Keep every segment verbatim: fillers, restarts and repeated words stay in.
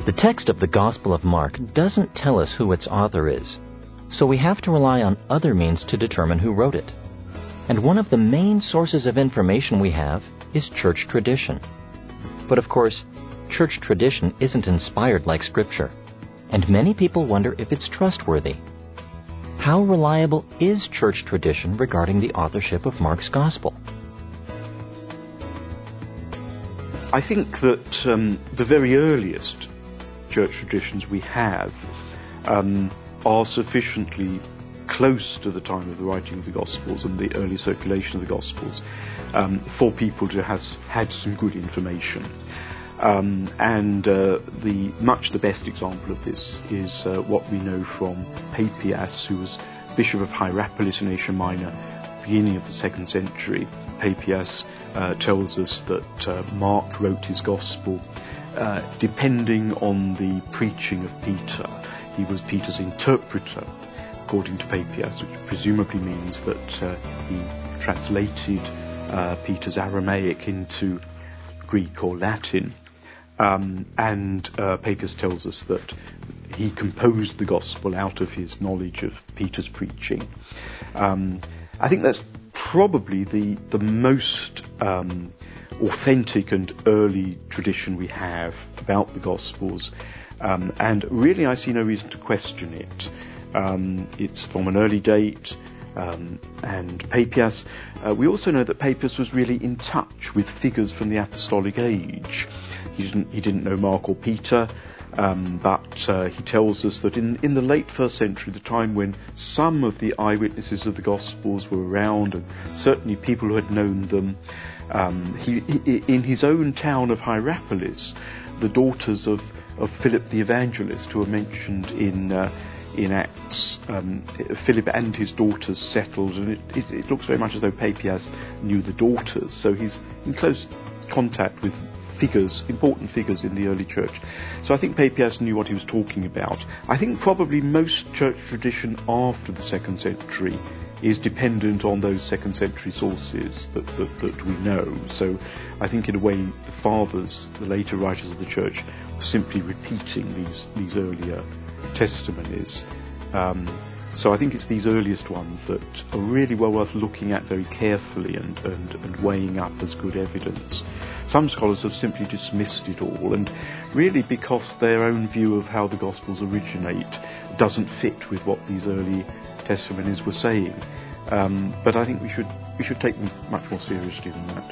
The text of the Gospel of Mark doesn't tell us who its author is, so we have to rely on other means to determine who wrote it. And one of the main sources of information we have is church tradition. But of course, church tradition isn't inspired like Scripture, and many people wonder if it's trustworthy. How reliable is church tradition regarding the authorship of Mark's Gospel? I think that um, the very earliest church traditions we have um, are sufficiently close to the time of the writing of the Gospels and the early circulation of the Gospels um, for people to have had some good information. Um, and uh, the much the best example of this is uh, what we know from Papias, who was Bishop of Hierapolis in Asia Minor, beginning of the second century. Papias uh, tells us that uh, Mark wrote his Gospel uh, depending on the preaching of Peter. He was Peter's interpreter, according to Papias, which presumably means that uh, he translated uh, Peter's Aramaic into Greek or Latin. Um, and uh, Papias tells us that he composed the Gospel out of his knowledge of Peter's preaching. Um, I think that's probably the, the most um, authentic and early tradition we have about the Gospels. Um, and really I see no reason to question it. Um, it's from an early date. Um, and Papias, uh, we also know that Papias was really in touch with figures from the apostolic age. He didn't, he didn't know Mark or Peter, um, but uh, he tells us that in, in the late first century, the time when some of the eyewitnesses of the Gospels were around, and certainly people who had known them, um, he, he, in his own town of Hierapolis, the daughters of, of Philip the Evangelist, who are mentioned in uh, in Acts, um, Philip and his daughters settled, and it, it, it looks very much as though Papias knew the daughters, so he's in close contact with figures, important figures in the early church. So I think Papias knew what he was talking about. I think probably most church tradition after the second century is dependent on those second century sources that, that, that we know. So I think in a way the fathers, the later writers of the church, were simply repeating these, these earlier testimonies. Um, so I think it's these earliest ones that are really well worth looking at very carefully and, and, and weighing up as good evidence. Some scholars have simply dismissed it all, and really because their own view of how the Gospels originate doesn't fit with what these early testimonies were saying. Um, but I think we should we should take them much more seriously than that.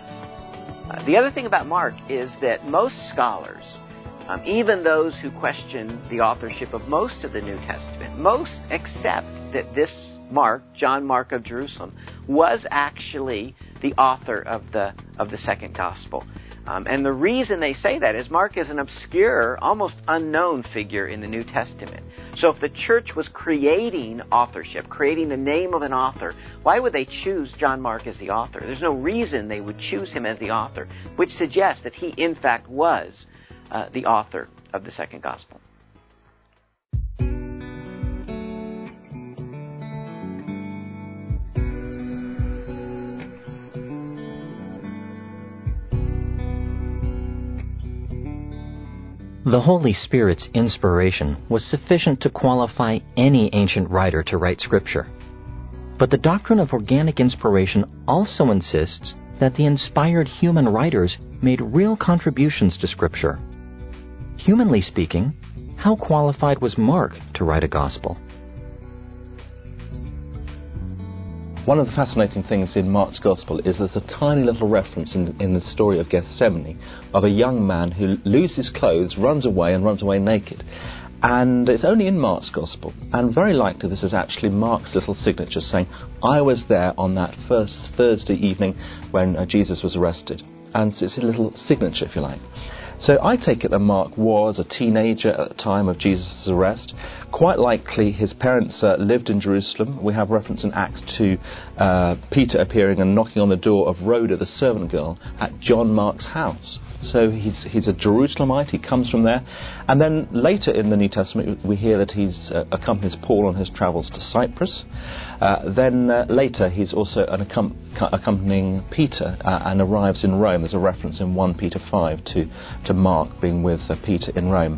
Uh, the other thing about Mark is that most scholars, Um, even those who question the authorship of most of the New Testament, most accept that this Mark, John Mark of Jerusalem, was actually the author of the of the second gospel. Um, and the reason they say that is Mark is an obscure, almost unknown figure in the New Testament. So if the church was creating authorship, creating the name of an author, why would they choose John Mark as the author? There's no reason they would choose him as the author, which suggests that he in fact was Uh, the author of the second gospel. The Holy Spirit's inspiration was sufficient to qualify any ancient writer to write Scripture. But the doctrine of organic inspiration also insists that the inspired human writers made real contributions to Scripture. Humanly speaking, how qualified was Mark to write a gospel? One of the fascinating things in Mark's Gospel is there's a tiny little reference in, in the story of Gethsemane of a young man who loses clothes, runs away and runs away naked. And it's only in Mark's Gospel. And very likely this is actually Mark's little signature saying, I was there on that first Thursday evening when uh, Jesus was arrested. And so it's a little signature, if you like. So I take it that Mark was a teenager at the time of Jesus' arrest. Quite likely his parents uh, lived in Jerusalem. We have reference in Acts to uh, Peter appearing and knocking on the door of Rhoda, the servant girl, at John Mark's house. So he's he's a Jerusalemite, he comes from there. And then later in the New Testament we hear that he's uh, accompanies Paul on his travels to Cyprus. Uh, then uh, later he's also an accom- accompanying Peter uh, and arrives in Rome. There's a reference in First Peter five to, to Mark being with uh, Peter in Rome.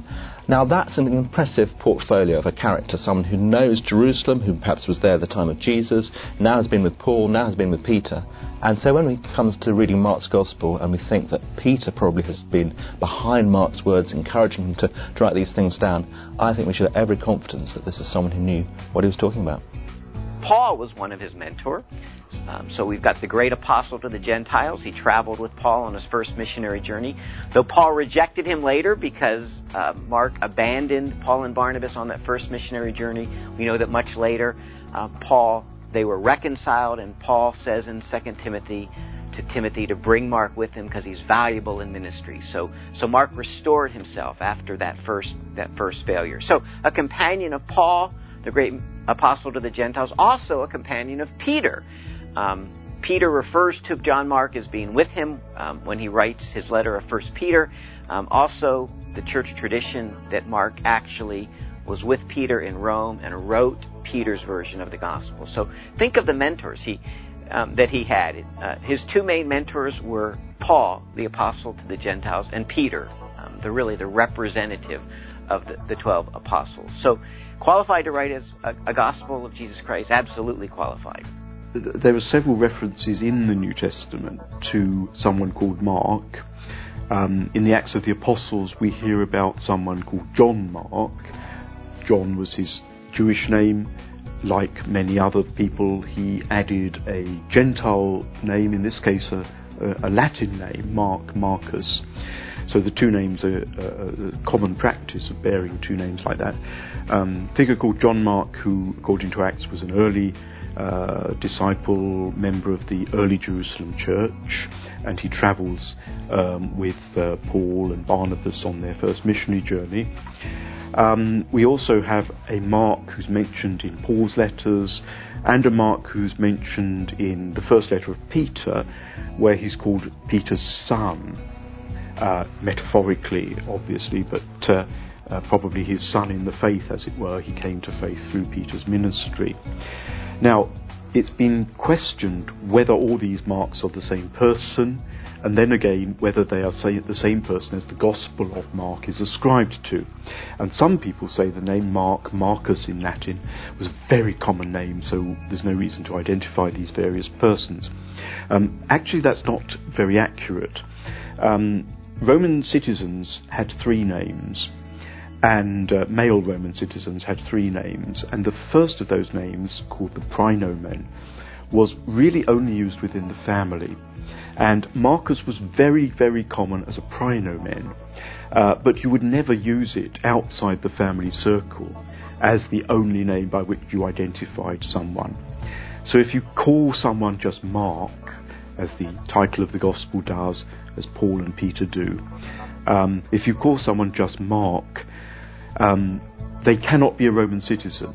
Now that's an impressive portfolio of a character, someone who knows Jerusalem, who perhaps was there at the time of Jesus, now has been with Paul, now has been with Peter. And so when it comes to reading Mark's Gospel and we think that Peter probably has been behind Mark's words, encouraging him to, to write these things down, I think we should have every confidence that this is someone who knew what he was talking about. Paul was one of his mentors. Um, so we've got the great apostle to the Gentiles. He traveled with Paul on his first missionary journey. Though Paul rejected him later because uh, Mark abandoned Paul and Barnabas on that first missionary journey, we know that much later, uh, Paul, they were reconciled, and Paul says in Second Timothy to Timothy to bring Mark with him because he's valuable in ministry. So, so Mark restored himself after that first that first failure. So a companion of Paul, the great apostle to the Gentiles, also a companion of Peter. Um, Peter refers to John Mark as being with him um, when he writes his letter of First Peter. Um, also, the church tradition that Mark actually was with Peter in Rome and wrote Peter's version of the gospel. So think of the mentors he um, that he had. Uh, his two main mentors were Paul, the apostle to the Gentiles, and Peter, um, the really the representative of the, the twelve apostles. So qualified to write as a, a gospel of Jesus Christ, absolutely qualified. There are several references in the New Testament to someone called Mark. Um, in the Acts of the Apostles, we hear about someone called John Mark. John was his Jewish name. Like many other people, he added a Gentile name, in this case a, a Latin name, Mark, Marcus. So the two names are a common practice of bearing two names like that. Um, a figure called John Mark, who, according to Acts, was an early uh, disciple, member of the early Jerusalem church, and he travels um, with uh, Paul and Barnabas on their first missionary journey. Um, we also have a Mark who's mentioned in Paul's letters, and a Mark who's mentioned in the first letter of Peter, where he's called Peter's son. Uh, metaphorically, obviously, but uh, uh, probably his son in the faith, as it were. He came to faith through Peter's ministry. Now, it's been questioned whether all these Marks are the same person, and then again whether they are say, the same person as the Gospel of Mark is ascribed to. And some people say the name Mark, Marcus in Latin, was a very common name, so there's no reason to identify these various persons. Um, actually, that's not very accurate. Um, Roman citizens had three names, and uh, male Roman citizens had three names, and the first of those names, called the praenomen, was really only used within the family. And Marcus was very, very common as a praenomen, uh, but you would never use it outside the family circle as the only name by which you identified someone. So if you call someone just Mark, as the title of the Gospel does, as Paul and Peter do, um, if you call someone just Mark, um, they cannot be a Roman citizen,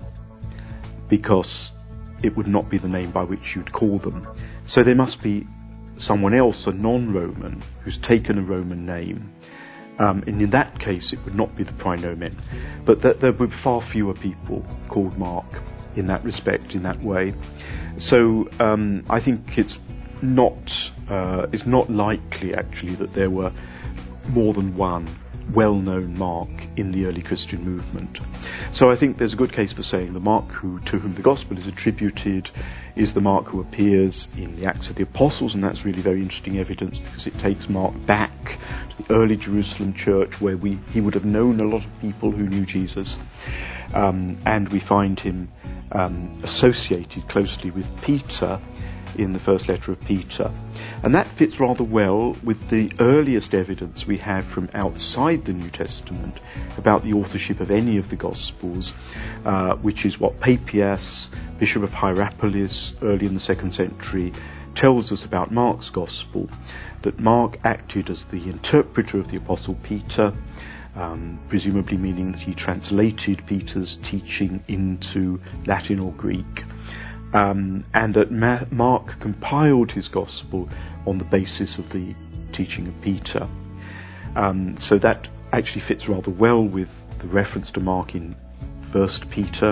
because it would not be the name by which you'd call them. So there must be someone else, a non-Roman, who's taken a Roman name. Um, and in that case, it would not be the praenomen. But th- there would be far fewer people called Mark in that respect, in that way. So um, I think it's not uh, it's not likely, actually, that there were more than one well-known Mark in the early Christian movement. So I think there's a good case for saying the Mark who, to whom the Gospel is attributed is the Mark who appears in the Acts of the Apostles, and that's really very interesting evidence because it takes Mark back to the early Jerusalem church, where we he would have known a lot of people who knew Jesus, um, and we find him um, associated closely with Peter in the first letter of Peter. And that fits rather well with the earliest evidence we have from outside the New Testament about the authorship of any of the Gospels, uh, which is what Papias, Bishop of Hierapolis, early in the second century, tells us about Mark's Gospel, that Mark acted as the interpreter of the Apostle Peter, um, presumably meaning that he translated Peter's teaching into Latin or Greek. Um, and that Ma- Mark compiled his Gospel on the basis of the teaching of Peter. Um, so that actually fits rather well with the reference to Mark in First Peter.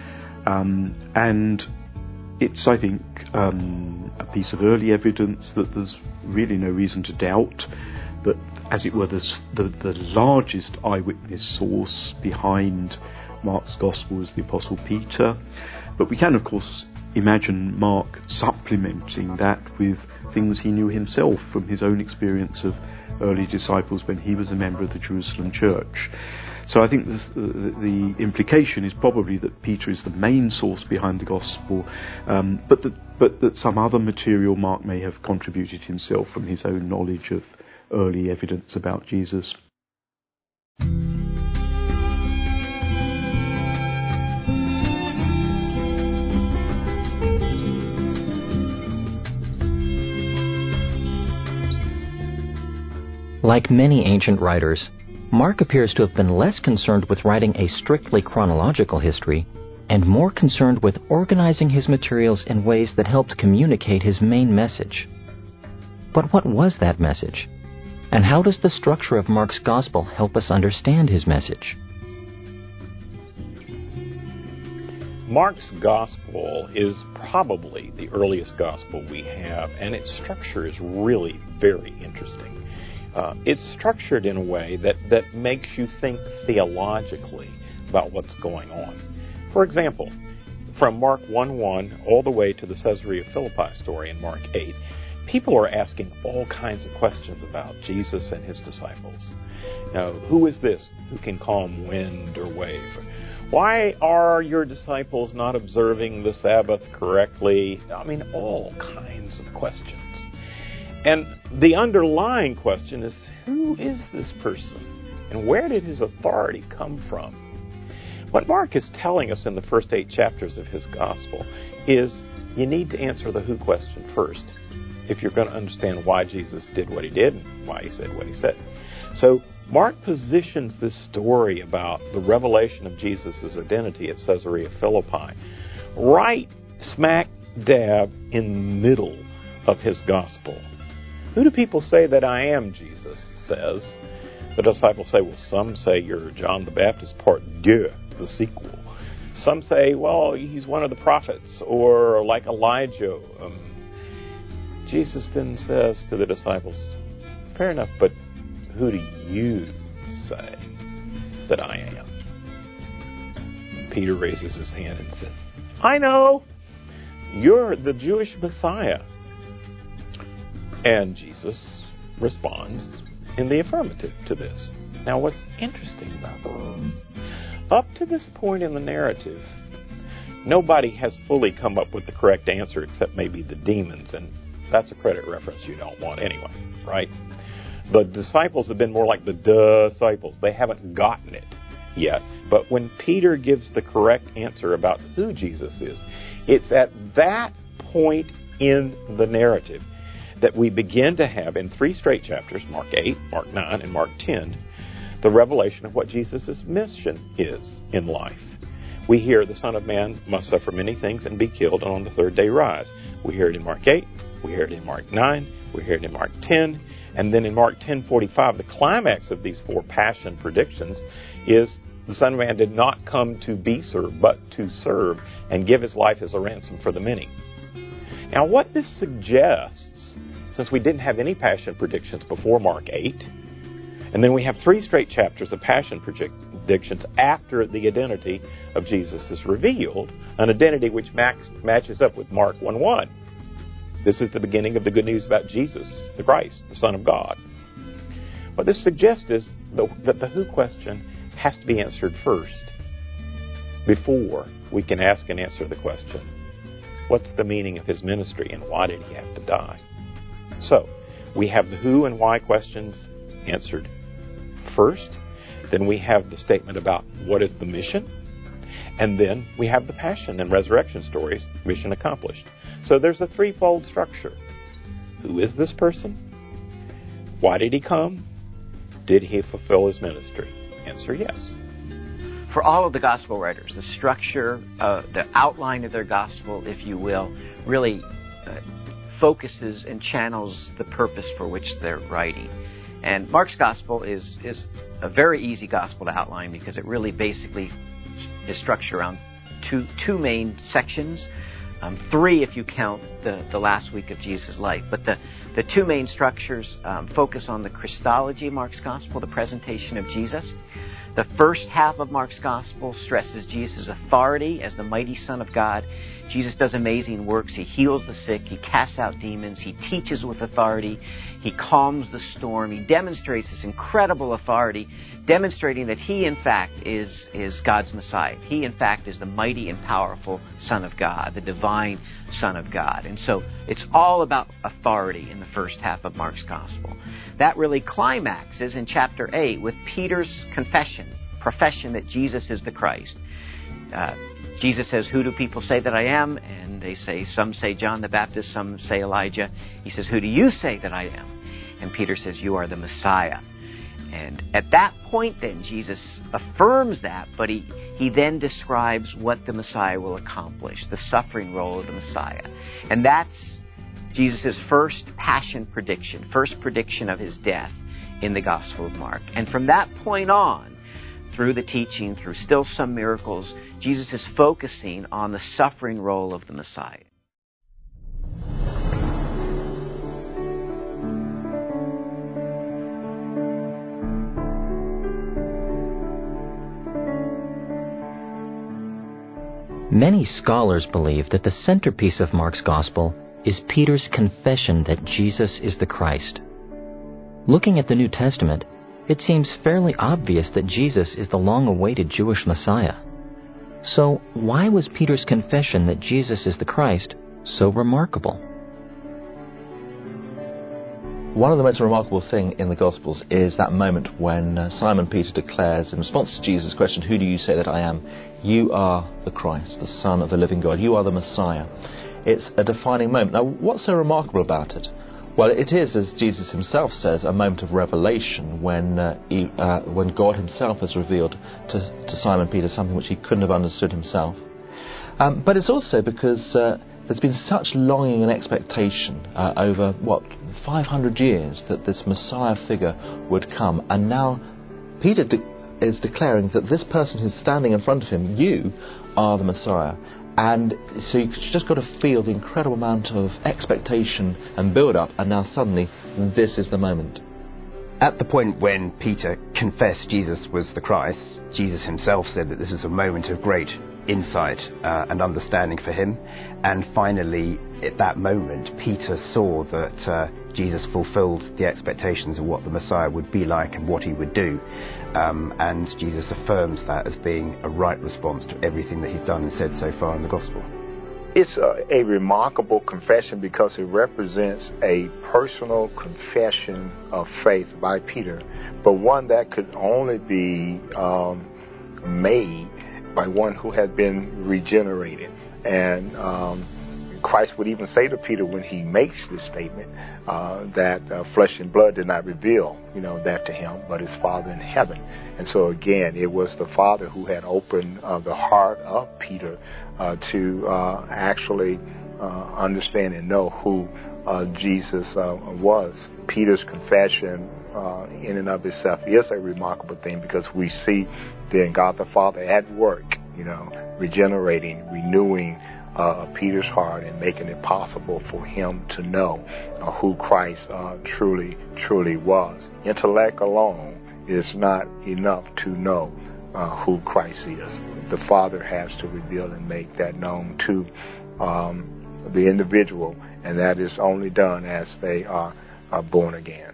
Um, and it's, I think, um, a piece of early evidence that there's really no reason to doubt that as it were, the, the, the largest eyewitness source behind Mark's Gospel is the Apostle Peter. But we can, of course, imagine Mark supplementing that with things he knew himself from his own experience of early disciples when he was a member of the Jerusalem church. So I think this, uh, the implication is probably that Peter is the main source behind the Gospel, um, but, that, but that some other material Mark may have contributed himself from his own knowledge of early evidence about Jesus. Like many ancient writers, Mark appears to have been less concerned with writing a strictly chronological history and more concerned with organizing his materials in ways that helped communicate his main message. But what was that message? And how does the structure of Mark's Gospel help us understand his message? Mark's Gospel is probably the earliest Gospel we have, and its structure is really very interesting. Uh, it's structured in a way that, that makes you think theologically about what's going on. For example, from Mark one one all the way to the Caesarea Philippi story in Mark eight, people are asking all kinds of questions about Jesus and his disciples. Now, who is this who can calm wind or wave? Why are your disciples not observing the Sabbath correctly? I mean, all kinds of questions. And the underlying question is, who is this person? And where did his authority come from? What Mark is telling us in the first eight chapters of his gospel is you need to answer the who question first if you're going to understand why Jesus did what he did and why he said what he said. So Mark positions this story about the revelation of Jesus' identity at Caesarea Philippi right smack dab in the middle of his gospel. Who do people say that I am, Jesus says? The disciples say, well, some say you're John the Baptist part deux, the sequel. Some say, well, he's one of the prophets, or like Elijah. Um, Jesus then says to the disciples, fair enough, but who do you say that I am? Peter raises his hand and says, I know, you're the Jewish Messiah. And Jesus responds in the affirmative to this. Now, what's interesting about this, up to this point in the narrative, nobody has fully come up with the correct answer except maybe the demons, and that's a credit reference you don't want anyway, right? The disciples have been more like the disciples. They haven't gotten it yet. But when Peter gives the correct answer about who Jesus is, it's at that point in the narrative that we begin to have in three straight chapters, Mark eight, Mark nine, and Mark ten, the revelation of what Jesus' mission is in life. We hear the Son of Man must suffer many things and be killed and on the third day rise. We hear it in Mark eight, we hear it in Mark nine, we hear it in Mark ten, and then in Mark ten forty-five, the climax of these four passion predictions is the Son of Man did not come to be served, but to serve and give his life as a ransom for the many. Now, what this suggests, since we didn't have any passion predictions before Mark eight, and then we have three straight chapters of passion predictions after the identity of Jesus is revealed, an identity which max, matches up with Mark one one. This is the beginning of the good news about Jesus, the Christ, the Son of God. What this suggests is that the who question has to be answered first before we can ask and answer the question, what's the meaning of his ministry and why did he have to die? So, we have the who and why questions answered first. Then we have the statement about what is the mission. And then we have the passion and resurrection stories, mission accomplished. So there's a threefold structure. Who is this person? Why did he come? Did he fulfill his ministry? Answer, yes. For all of the gospel writers, the structure, uh, the outline of their gospel, if you will, really uh, focuses and channels the purpose for which they're writing. And Mark's gospel is is a very easy gospel to outline because it really basically is structured around two two main sections. Um, three if you count the, the last week of Jesus' life. But the, the two main structures um, focus on the Christology of Mark's Gospel, the presentation of Jesus. The first half of Mark's Gospel stresses Jesus' authority as the mighty Son of God. Jesus does amazing works. He heals the sick. He casts out demons. He teaches with authority. He calms the storm. He demonstrates this incredible authority, demonstrating that he, in fact, is, is God's Messiah. He, in fact, is the mighty and powerful Son of God, the divine Son of God. And so it's all about authority in the first half of Mark's Gospel. That really climaxes in chapter eight with Peter's confession, profession that Jesus is the Christ. Uh, Jesus says, "Who do people say that I am?" And they say, some say John the Baptist, some say Elijah. He says, "Who do you say that I am?" And Peter says, "You are the Messiah." And at that point then, Jesus affirms that, but he, he then describes what the Messiah will accomplish, the suffering role of the Messiah. And that's Jesus' first passion prediction, first prediction of his death in the Gospel of Mark. And from that point on, through the teaching, through still some miracles, Jesus is focusing on the suffering role of the Messiah. Many scholars believe that the centerpiece of Mark's Gospel is Peter's confession that Jesus is the Christ. Looking at the New Testament, it seems fairly obvious that Jesus is the long-awaited Jewish Messiah. So why was Peter's confession that Jesus is the Christ so remarkable? One of the most remarkable things in the Gospels is that moment when uh, Simon Peter declares, in response to Jesus' question, "Who do you say that I am?" "You are the Christ, the Son of the living God. You are the Messiah." It's a defining moment. Now, what's so remarkable about it? Well, it is, as Jesus himself says, a moment of revelation when uh, he, uh, when God himself has revealed to, to Simon Peter something which he couldn't have understood himself. Um, but it's also because uh, there's been such longing and expectation uh, over, what, five hundred years that this Messiah figure would come. And now Peter de- is declaring that this person who's standing in front of him, you are the Messiah. And so you've just got to feel the incredible amount of expectation and build-up, and now suddenly this is the moment. At the point when Peter confessed Jesus was the Christ, Jesus himself said that this was a moment of great insight uh, and understanding for him. And finally, at that moment, Peter saw that uh, Jesus fulfilled the expectations of what the Messiah would be like and what he would do. Um, and Jesus affirms that as being a right response to everything that he's done and said so far in the Gospel. It's a, a remarkable confession because it represents a personal confession of faith by Peter, but one that could only be um, made by one who had been regenerated. And um, Christ would even say to Peter when he makes this statement uh, that uh, flesh and blood did not reveal, you know, that to him, but his Father in heaven. And so again, it was the Father who had opened uh, the heart of Peter uh, to uh, actually uh, understand and know who uh, Jesus uh, was. Peter's confession uh, in and of itself is a remarkable thing because we see then God the Father at work, you know, regenerating, renewing Uh, Peter's heart and making it possible for him to know uh, who Christ uh, truly, truly was. Intellect alone is not enough to know uh, who Christ is. The Father has to reveal and make that known to um, the individual, and that is only done as they are, are born again.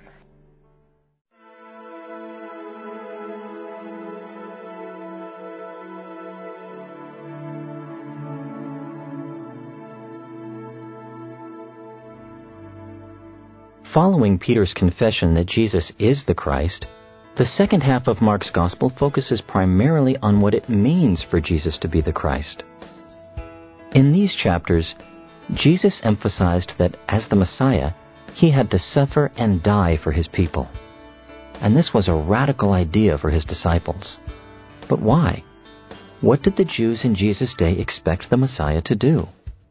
Following Peter's confession that Jesus is the Christ, the second half of Mark's Gospel focuses primarily on what it means for Jesus to be the Christ. In these chapters, Jesus emphasized that as the Messiah, he had to suffer and die for his people. And this was a radical idea for his disciples. But why? What did the Jews in Jesus' day expect the Messiah to do?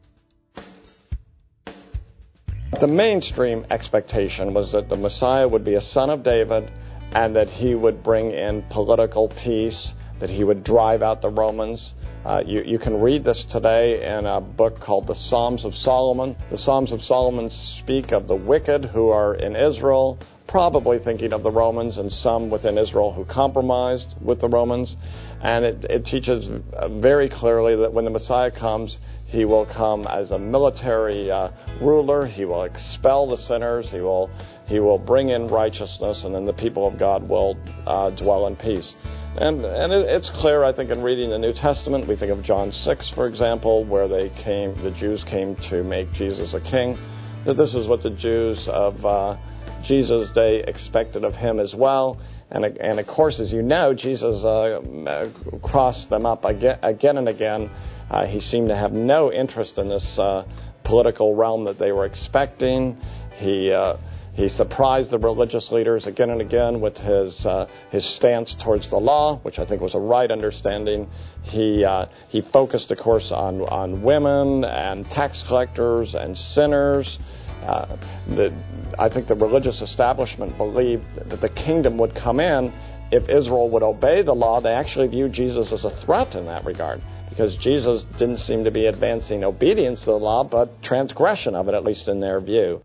The mainstream expectation was that the Messiah would be a son of David and that he would bring in political peace, that he would drive out the Romans, Uh, you, you can read this today in a book called the Psalms of Solomon. The Psalms of Solomon speak of the wicked who are in Israel, probably thinking of the Romans and some within Israel who compromised with the Romans. And it, it teaches very clearly that when the Messiah comes, he will come as a military uh, ruler. He will expel the sinners. He will he will bring in righteousness, and then the people of God will uh, dwell in peace. And and it, it's clear, I think, in reading the New Testament. We think of John six, for example, where they came, the Jews came to make Jesus a king. That this is what the Jews of uh, Jesus' day expected of him as well. And, and of course, as you know, Jesus uh, crossed them up again, again and again. Uh, he seemed to have no interest in this uh, political realm that they were expecting. He uh, he surprised the religious leaders again and again with his uh, his stance towards the law, which I think was a right understanding. He uh, he focused, of course, on on women and tax collectors and sinners. Uh, the, I think the religious establishment believed that the kingdom would come in if Israel would obey the law. They actually viewed Jesus as a threat in that regard, because Jesus didn't seem to be advancing obedience to the law, but transgression of it, at least in their view.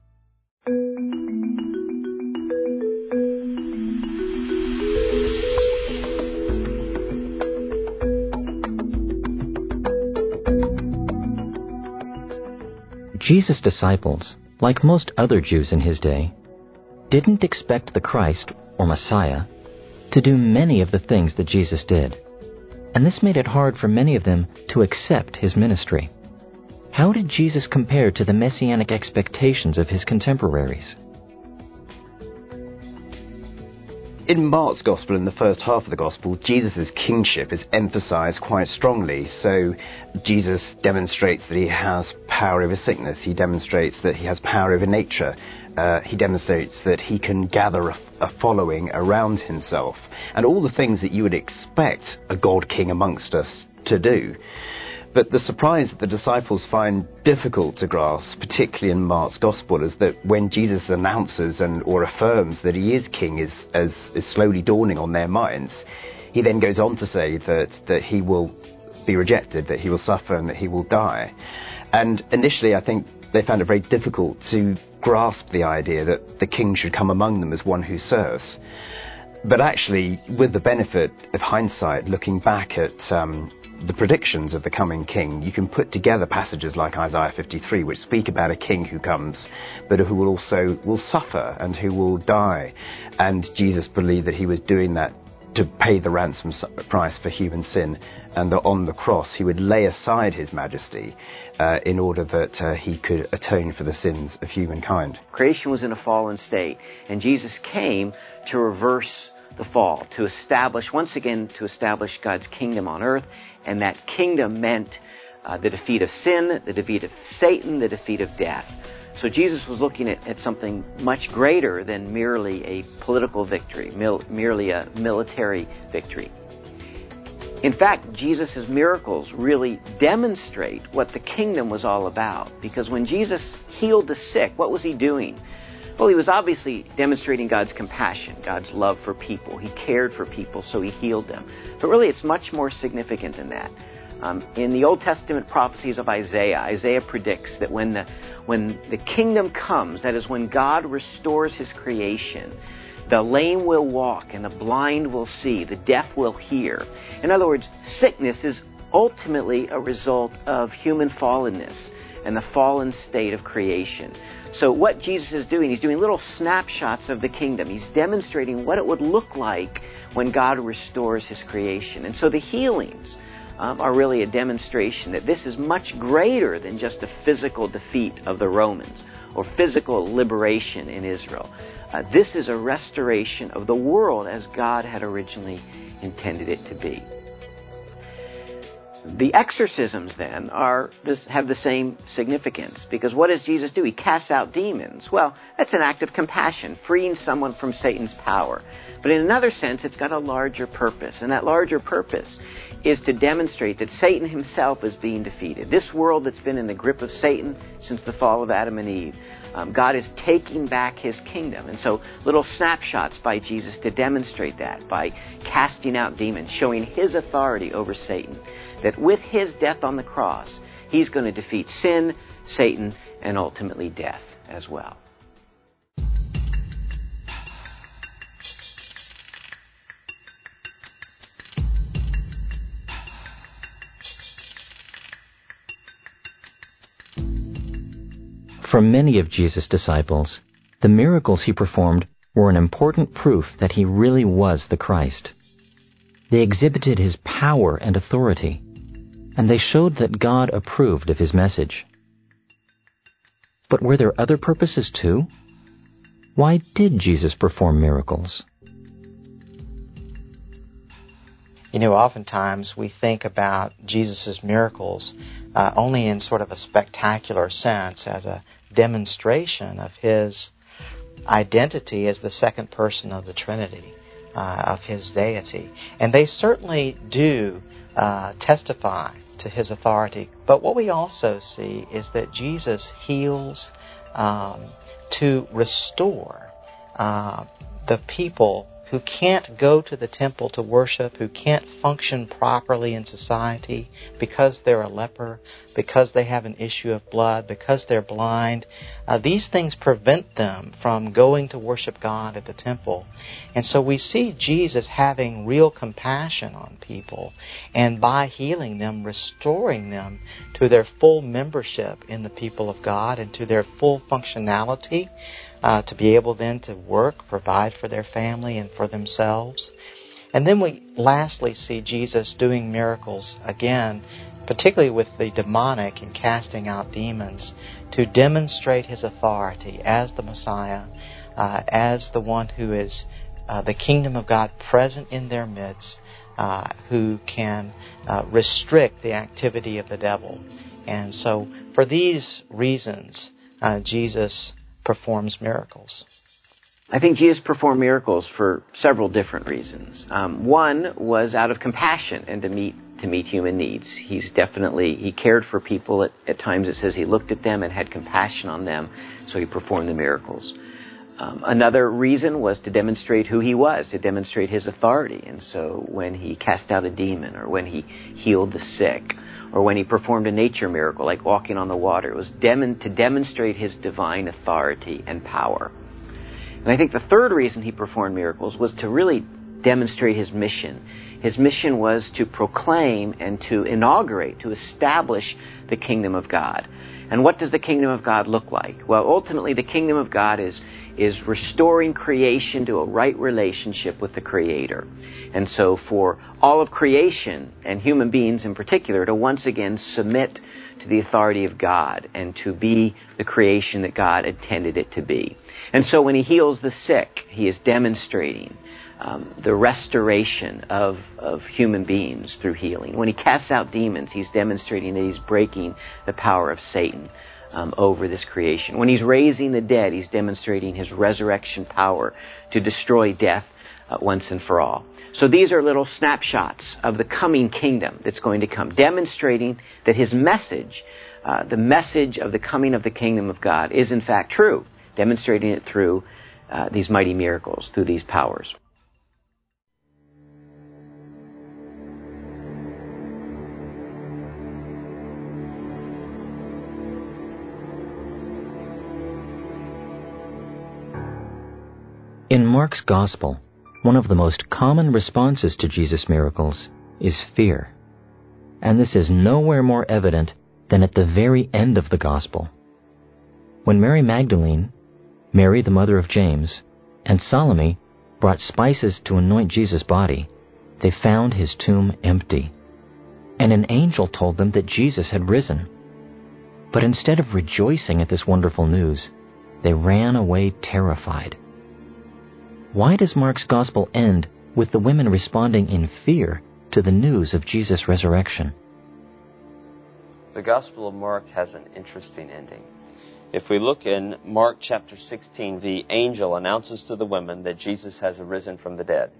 Jesus' disciples, like most other Jews in his day, didn't expect the Christ, or Messiah, to do many of the things that Jesus did. And this made it hard for many of them to accept his ministry. How did Jesus compare to the messianic expectations of his contemporaries? In Mark's Gospel, in the first half of the Gospel, Jesus' kingship is emphasized quite strongly. So Jesus demonstrates that he has power over sickness. He demonstrates that he has power over nature. Uh, he demonstrates that he can gather a, a following around himself. And all the things that you would expect a God King amongst us to do. But the surprise that the disciples find difficult to grasp, particularly in Mark's Gospel, is that when Jesus announces and or affirms that he is king is, is, is slowly dawning on their minds, he then goes on to say that, that he will be rejected, that he will suffer and that he will die. And initially, I think they found it very difficult to grasp the idea that the king should come among them as one who serves. But actually, with the benefit of hindsight, looking back at um, the predictions of the coming king, you can put together passages like Isaiah fifty-three, which speak about a king who comes, but who will also will suffer and who will die. And Jesus believed that he was doing that to pay the ransom price for human sin, and that on the cross he would lay aside his majesty uh, in order that uh, he could atone for the sins of humankind. Creation was in a fallen state, and Jesus came to reverse the fall, to establish, once again, to establish God's kingdom on earth, and that kingdom meant uh, the defeat of sin, the defeat of Satan, the defeat of death. So Jesus was looking at, at something much greater than merely a political victory, mil- merely a military victory. In fact, Jesus' miracles really demonstrate what the kingdom was all about, because when Jesus healed the sick, what was he doing? Well, he was obviously demonstrating God's compassion, God's love for people. He cared for people, so he healed them. But really, it's much more significant than that. Um, in the Old Testament prophecies of Isaiah, Isaiah predicts that when the, when the kingdom comes, that is when God restores his creation, the lame will walk and the blind will see, the deaf will hear. In other words, sickness is ultimately a result of human fallenness and the fallen state of creation. So what Jesus is doing, he's doing little snapshots of the kingdom. He's demonstrating what it would look like when God restores his creation. And so the healings um, are really a demonstration that this is much greater than just a physical defeat of the Romans or physical liberation in Israel. Uh, this is a restoration of the world as God had originally intended it to be. The exorcisms, then, are this, have the same significance, because what does Jesus do? He casts out demons. Well, that's an act of compassion, freeing someone from Satan's power. But in another sense, it's got a larger purpose. And that larger purpose is to demonstrate that Satan himself is being defeated. This world that's been in the grip of Satan since the fall of Adam and Eve, um, God is taking back his kingdom. And so little snapshots by Jesus to demonstrate that, by casting out demons, showing his authority over Satan. That with his death on the cross, he's going to defeat sin, Satan, and ultimately death as well. For many of Jesus' disciples, the miracles he performed were an important proof that he really was the Christ. They exhibited his power and authority, and they showed that God approved of his message. But were there other purposes too? Why did Jesus perform miracles? You know, oftentimes we think about Jesus' miracles uh, only in sort of a spectacular sense, as a demonstration of his identity as the second person of the Trinity, uh, of his deity. And they certainly do uh, testify to his authority. But what we also see is that Jesus heals um, to restore uh, the people who can't go to the temple to worship, who can't function properly in society because they're a leper, because they have an issue of blood, because they're blind. Uh, these things prevent them from going to worship God at the temple. And so we see Jesus having real compassion on people, and by healing them, restoring them to their full membership in the people of God and to their full functionality, Uh, to be able then to work, provide for their family and for themselves. And then we lastly see Jesus doing miracles again, particularly with the demonic and casting out demons, to demonstrate his authority as the Messiah, uh, as the one who is uh, the kingdom of God present in their midst, uh, who can uh, restrict the activity of the devil. And so for these reasons, uh, Jesus performs miracles. I think Jesus performed miracles for several different reasons. Um, one was out of compassion and to meet to meet human needs. He's definitely, he cared for people. At, at times it says he looked at them and had compassion on them, so he performed the miracles. Um, another reason was to demonstrate who he was, to demonstrate his authority. And so when he cast out a demon, or when he healed the sick, or when he performed a nature miracle like walking on the water, it was dem- to demonstrate his divine authority and power. And I think the third reason he performed miracles was to really demonstrate his mission. His mission was to proclaim and to inaugurate, to establish the kingdom of God. And what does the kingdom of God look like? Well, ultimately, the kingdom of God is, is restoring creation to a right relationship with the Creator. And so for all of creation, and human beings in particular, to once again submit to the authority of God and to be the creation that God intended it to be. And so when he heals the sick, he is demonstrating Um, the restoration of, of human beings through healing. When he casts out demons, he's demonstrating that he's breaking the power of Satan um, over this creation. When he's raising the dead, he's demonstrating his resurrection power to destroy death uh, once and for all. So these are little snapshots of the coming kingdom that's going to come, demonstrating that his message, uh, the message of the coming of the kingdom of God, is in fact true, demonstrating it through uh, these mighty miracles, through these powers. In Mark's Gospel, one of the most common responses to Jesus' miracles is fear. And this is nowhere more evident than at the very end of the Gospel. When Mary Magdalene, Mary the mother of James, and Salome brought spices to anoint Jesus' body, they found his tomb empty. And an angel told them that Jesus had risen. But instead of rejoicing at this wonderful news, they ran away terrified. Why does Mark's Gospel end with the women responding in fear to the news of Jesus' resurrection? The Gospel of Mark has an interesting ending. If we look in Mark chapter sixteen, the angel announces to the women that Jesus has arisen from the dead.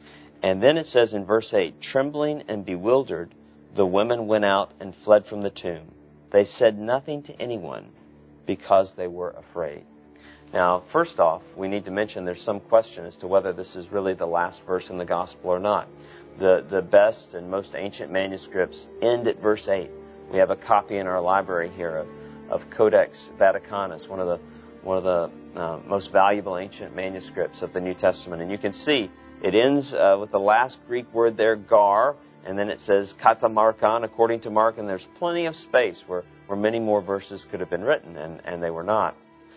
And then it says in verse eight, trembling and bewildered, the women went out and fled from the tomb. They said nothing to anyone because they were afraid. Now, first off, we need to mention there's some question as to whether this is really the last verse in the Gospel or not. The, the best and most ancient manuscripts end at verse eight. We have a copy in our library here of, of Codex Vaticanus, one of the, one of the uh, most valuable ancient manuscripts of the New Testament. And you can see it ends uh, with the last Greek word there, gar, and then it says kata markan, according to Mark, and there's plenty of space where, where many more verses could have been written, and, and they were not.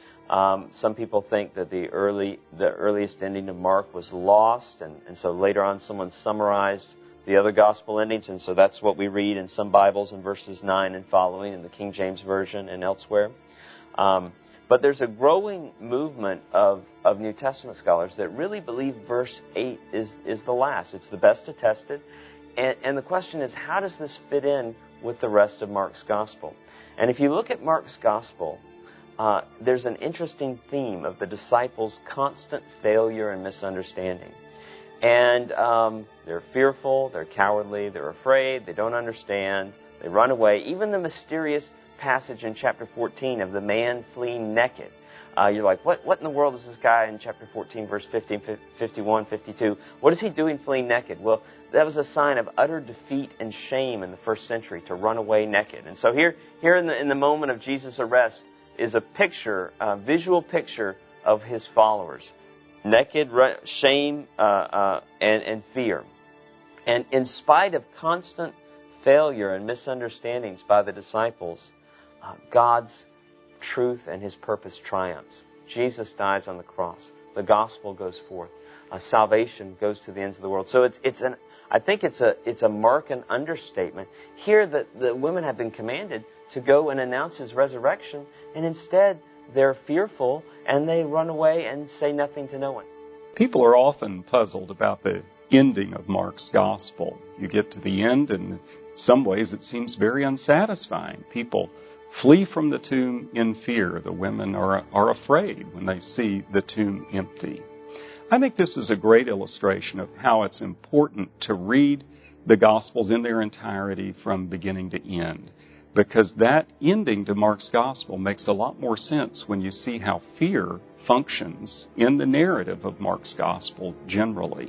Um, some people think that the early, the earliest ending of Mark was lost, and, and so later on someone summarized the other gospel endings, and so that's what we read in some Bibles in verses nine and following, in the King James Version and elsewhere. Um, but there's a growing movement of, of New Testament scholars that really believe verse eight is, is the last. It's the best attested. And, and the question is, how does this fit in with the rest of Mark's gospel? And if you look at Mark's gospel, Uh, there's an interesting theme of the disciples' constant failure and misunderstanding. And um, they're fearful, they're cowardly, they're afraid, they don't understand, they run away. Even the mysterious passage in chapter fourteen of the man fleeing naked. Uh, you're like, what, what in the world is this guy in chapter fourteen, verse fifty, fifty-one, fifty-two? What is he doing fleeing naked? Well, that was a sign of utter defeat and shame in the first century, to run away naked. And so here, here in the, in the moment of Jesus' arrest, is a picture, a visual picture of his followers. Naked, shame, uh, uh, and, and fear. And in spite of constant failure and misunderstandings by the disciples, uh, God's truth and His purpose triumphs. Jesus dies on the cross. The gospel goes forth. Uh, salvation goes to the ends of the world. So it's it's an I think it's a it's a mark and understatement. Here, the, the women have been commanded to go and announce His resurrection, and instead they're fearful and they run away and say nothing to no one. People are often puzzled about the ending of Mark's gospel. You get to the end, and in some ways it seems very unsatisfying. People flee from the tomb in fear. The women are are afraid when they see the tomb empty. I think this is a great illustration of how it's important to read the Gospels in their entirety from beginning to end, because that ending to Mark's Gospel makes a lot more sense when you see how fear functions in the narrative of Mark's Gospel generally.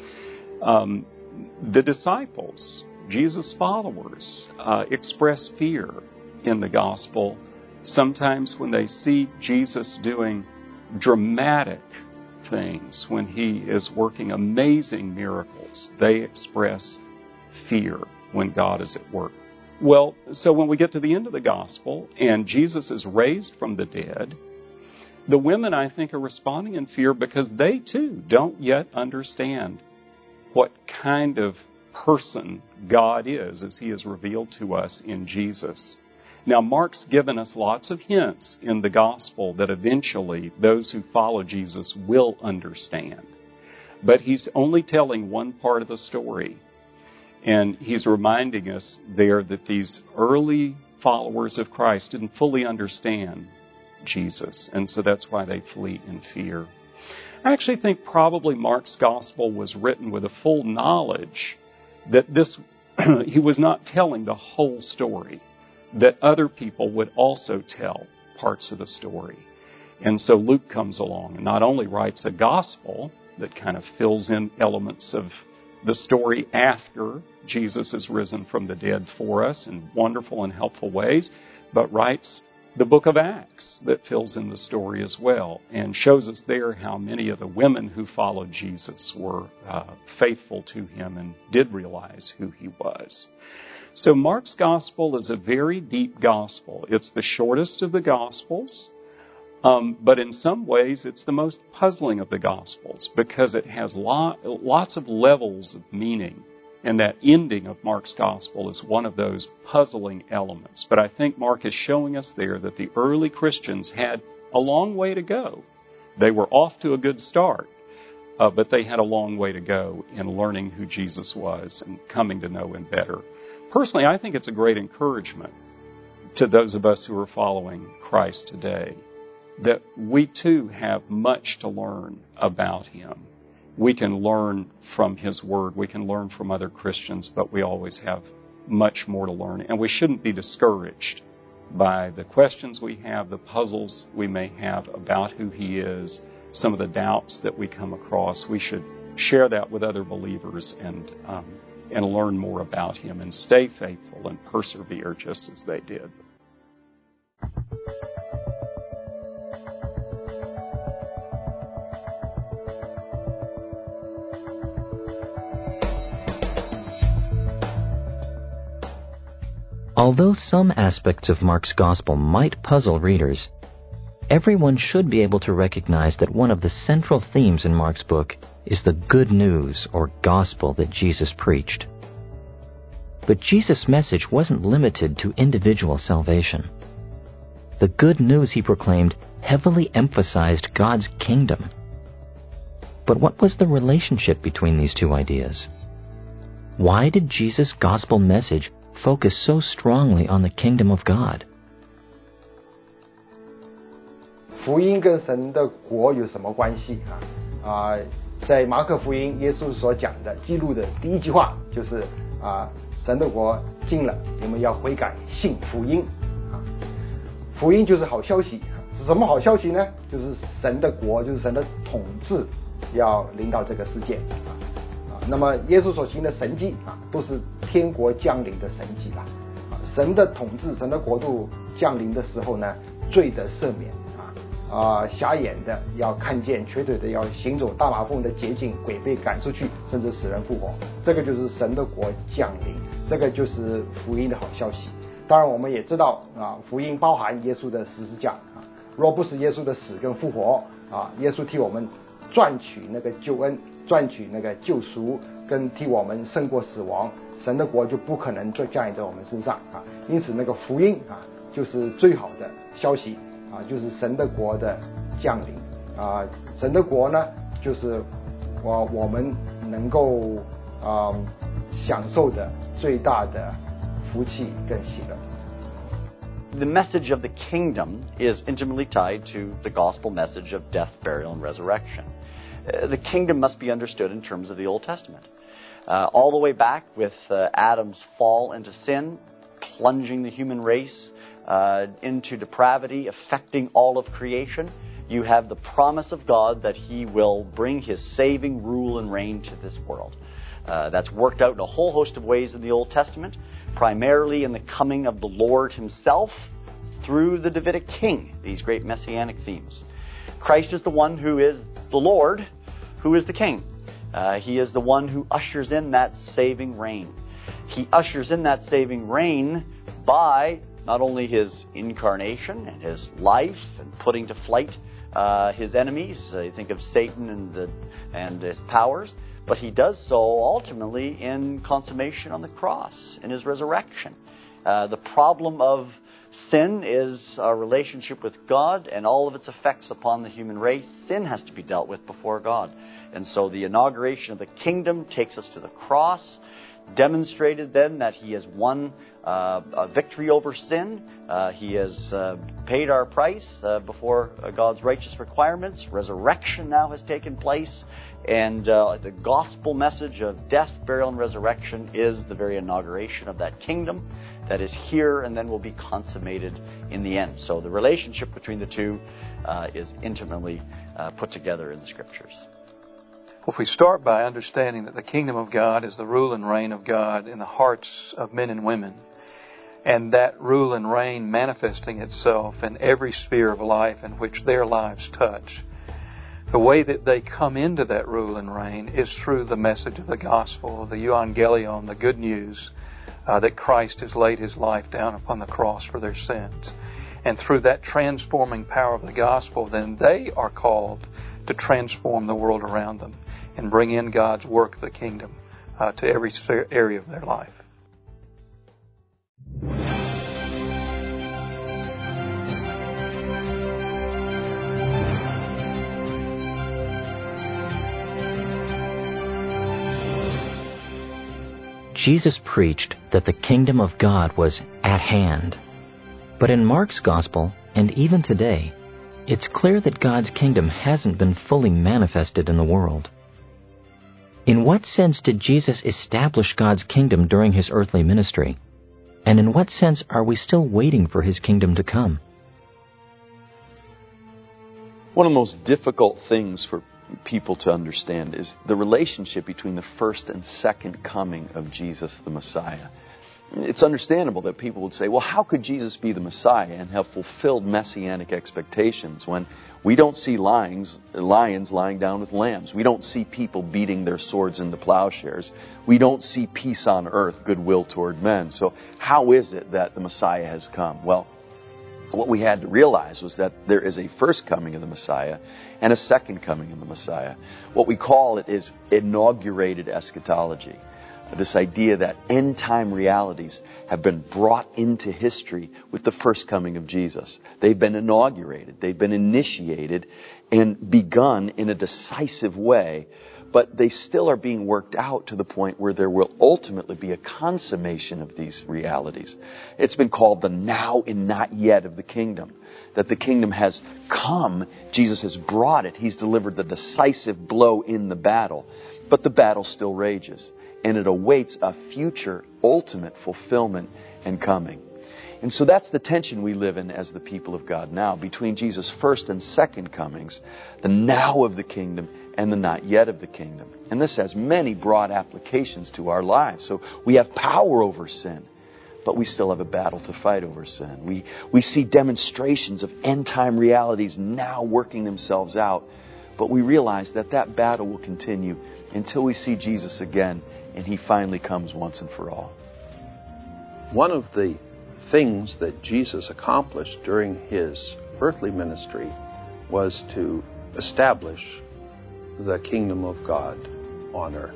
Um, the disciples, Jesus' followers, uh, express fear in the Gospel sometimes when they see Jesus doing dramatic things, when He is working amazing miracles. They express fear when God is at work. Well, so when we get to the end of the gospel and Jesus is raised from the dead, the women, I think, are responding in fear because they too don't yet understand what kind of person God is as He is revealed to us in Jesus. Now, Mark's given us lots of hints in the gospel that eventually those who follow Jesus will understand. But he's only telling one part of the story. And he's reminding us there that these early followers of Christ didn't fully understand Jesus. And so that's why they flee in fear. I actually think probably Mark's gospel was written with a full knowledge that this he was not telling the whole story, that other people would also tell parts of the story. And so Luke comes along and not only writes a gospel that kind of fills in elements of the story after Jesus is risen from the dead for us in wonderful and helpful ways, but writes the book of Acts that fills in the story as well and shows us there how many of the women who followed Jesus were uh, faithful to Him and did realize who He was. So Mark's gospel is a very deep gospel. It's the shortest of the gospels, um, but in some ways it's the most puzzling of the gospels because it has lot, lots of levels of meaning. And that ending of Mark's gospel is one of those puzzling elements. But I think Mark is showing us there that the early Christians had a long way to go. They were off to a good start, uh, but they had a long way to go in learning who Jesus was and coming to know Him better. Personally, I think it's a great encouragement to those of us who are following Christ today, that we too have much to learn about Him. We can learn from His Word, we can learn from other Christians, but we always have much more to learn. And we shouldn't be discouraged by the questions we have, the puzzles we may have about who He is, some of the doubts that we come across. We should share that with other believers and um, and learn more about Him and stay faithful and persevere just as they did. Although some aspects of Mark's Gospel might puzzle readers, everyone should be able to recognize that one of the central themes in Mark's book is the good news or gospel that Jesus preached. But Jesus' message wasn't limited to individual salvation. The good news He proclaimed heavily emphasized God's kingdom. But what was the relationship between these two ideas? Why did Jesus' gospel message focus so strongly on the kingdom of God? 福音跟神的国有什么关系啊？啊，在马可福音，耶稣所讲的记录的第一句话就是啊，神的国近了，你们要悔改，信福音啊。福音就是好消息，是什么好消息呢？就是神的国，就是神的统治要临到这个世界啊。那么耶稣所行的神迹啊，都是天国降临的神迹啦。啊，神的统治、神的国度降临的时候呢，罪的赦免啊，啊，瞎眼的要看见，瘸腿的要行走，大麻风的洁净，鬼被赶出去，甚至死人复活。这个就是神的国降临，这个就是福音的好消息。当然，我们也知道啊，福音包含耶稣的十字架啊，若不是耶稣的死跟复活啊，耶稣替我们赚取那个救恩。赚取那个救赎，跟替我们胜过死亡，神的国就不可能再降临在我们身上啊。因此，那个福音啊，就是最好的消息啊，就是神的国的降临啊。神的国呢，就是我我们能够啊享受的最大的福气跟喜乐。 The message of the kingdom is intimately tied to the gospel message of death, burial, and resurrection. Uh, the kingdom must be understood in terms of the Old Testament. Uh, all the way back with uh, Adam's fall into sin, plunging the human race uh, into depravity, affecting all of creation, you have the promise of God that He will bring His saving rule and reign to this world. Uh, that's worked out in a whole host of ways in the Old Testament, primarily in the coming of the Lord Himself through the Davidic king, these great messianic themes. Christ is the one who is the Lord, who is the King. Uh, he is the one who ushers in that saving reign. He ushers in that saving reign by not only His incarnation and His life and putting to flight uh, His enemies, uh, you think of Satan and, the, and his powers, but He does so ultimately in consummation on the cross, in His resurrection. Uh, the problem of sin is our relationship with God and all of its effects upon the human race. Sin has to be dealt with before God. And so the inauguration of the kingdom takes us to the cross, demonstrated then that He has won uh, a victory over sin. Uh, he has uh, paid our price uh, before uh, God's righteous requirements. Resurrection now has taken place. And uh, the gospel message of death, burial, and resurrection is the very inauguration of that kingdom that is here and then will be consummated in the end. So the relationship between the two uh, is intimately uh, put together in the Scriptures. Well, if we start by understanding that the kingdom of God is the rule and reign of God in the hearts of men and women, and that rule and reign manifesting itself in every sphere of life in which their lives touch, the way that they come into that rule and reign is through the message of the gospel, the euangelion, the good news, uh, that Christ has laid His life down upon the cross for their sins. And through that transforming power of the gospel, then they are called to transform the world around them and bring in God's work of the kingdom uh, to every area of their life. Jesus preached that the kingdom of God was at hand. But in Mark's Gospel, and even today, it's clear that God's kingdom hasn't been fully manifested in the world. In what sense did Jesus establish God's kingdom during his earthly ministry? And in what sense are we still waiting for his kingdom to come? One of the most difficult things for people to understand is the relationship between the first and second coming of Jesus the Messiah. It's understandable that people would say, well, how could Jesus be the Messiah and have fulfilled messianic expectations when we don't see lions, lions lying down with lambs? We don't see people beating their swords into plowshares. We don't see peace on earth, goodwill toward men. So how is it that the Messiah has come? Well, what we had to realize was that there is a first coming of the Messiah and a second coming of the Messiah. What we call it is inaugurated eschatology. This idea that end-time realities have been brought into history with the first coming of Jesus. They've been inaugurated, they've been initiated and begun in a decisive way, but they still are being worked out to the point where there will ultimately be a consummation of these realities. It's been called the now and not yet of the kingdom. That the kingdom has come, Jesus has brought it, He's delivered the decisive blow in the battle, but the battle still rages. And it awaits a future ultimate fulfillment and coming. And so that's the tension we live in as the people of God now, between Jesus' first and second comings, the now of the kingdom and the not yet of the kingdom. And this has many broad applications to our lives. So we have power over sin, but we still have a battle to fight over sin. We, we see demonstrations of end-time realities now working themselves out, but we realize that that battle will continue until we see Jesus again and He finally comes once and for all. One of the things that Jesus accomplished during His earthly ministry was to establish the kingdom of God on earth.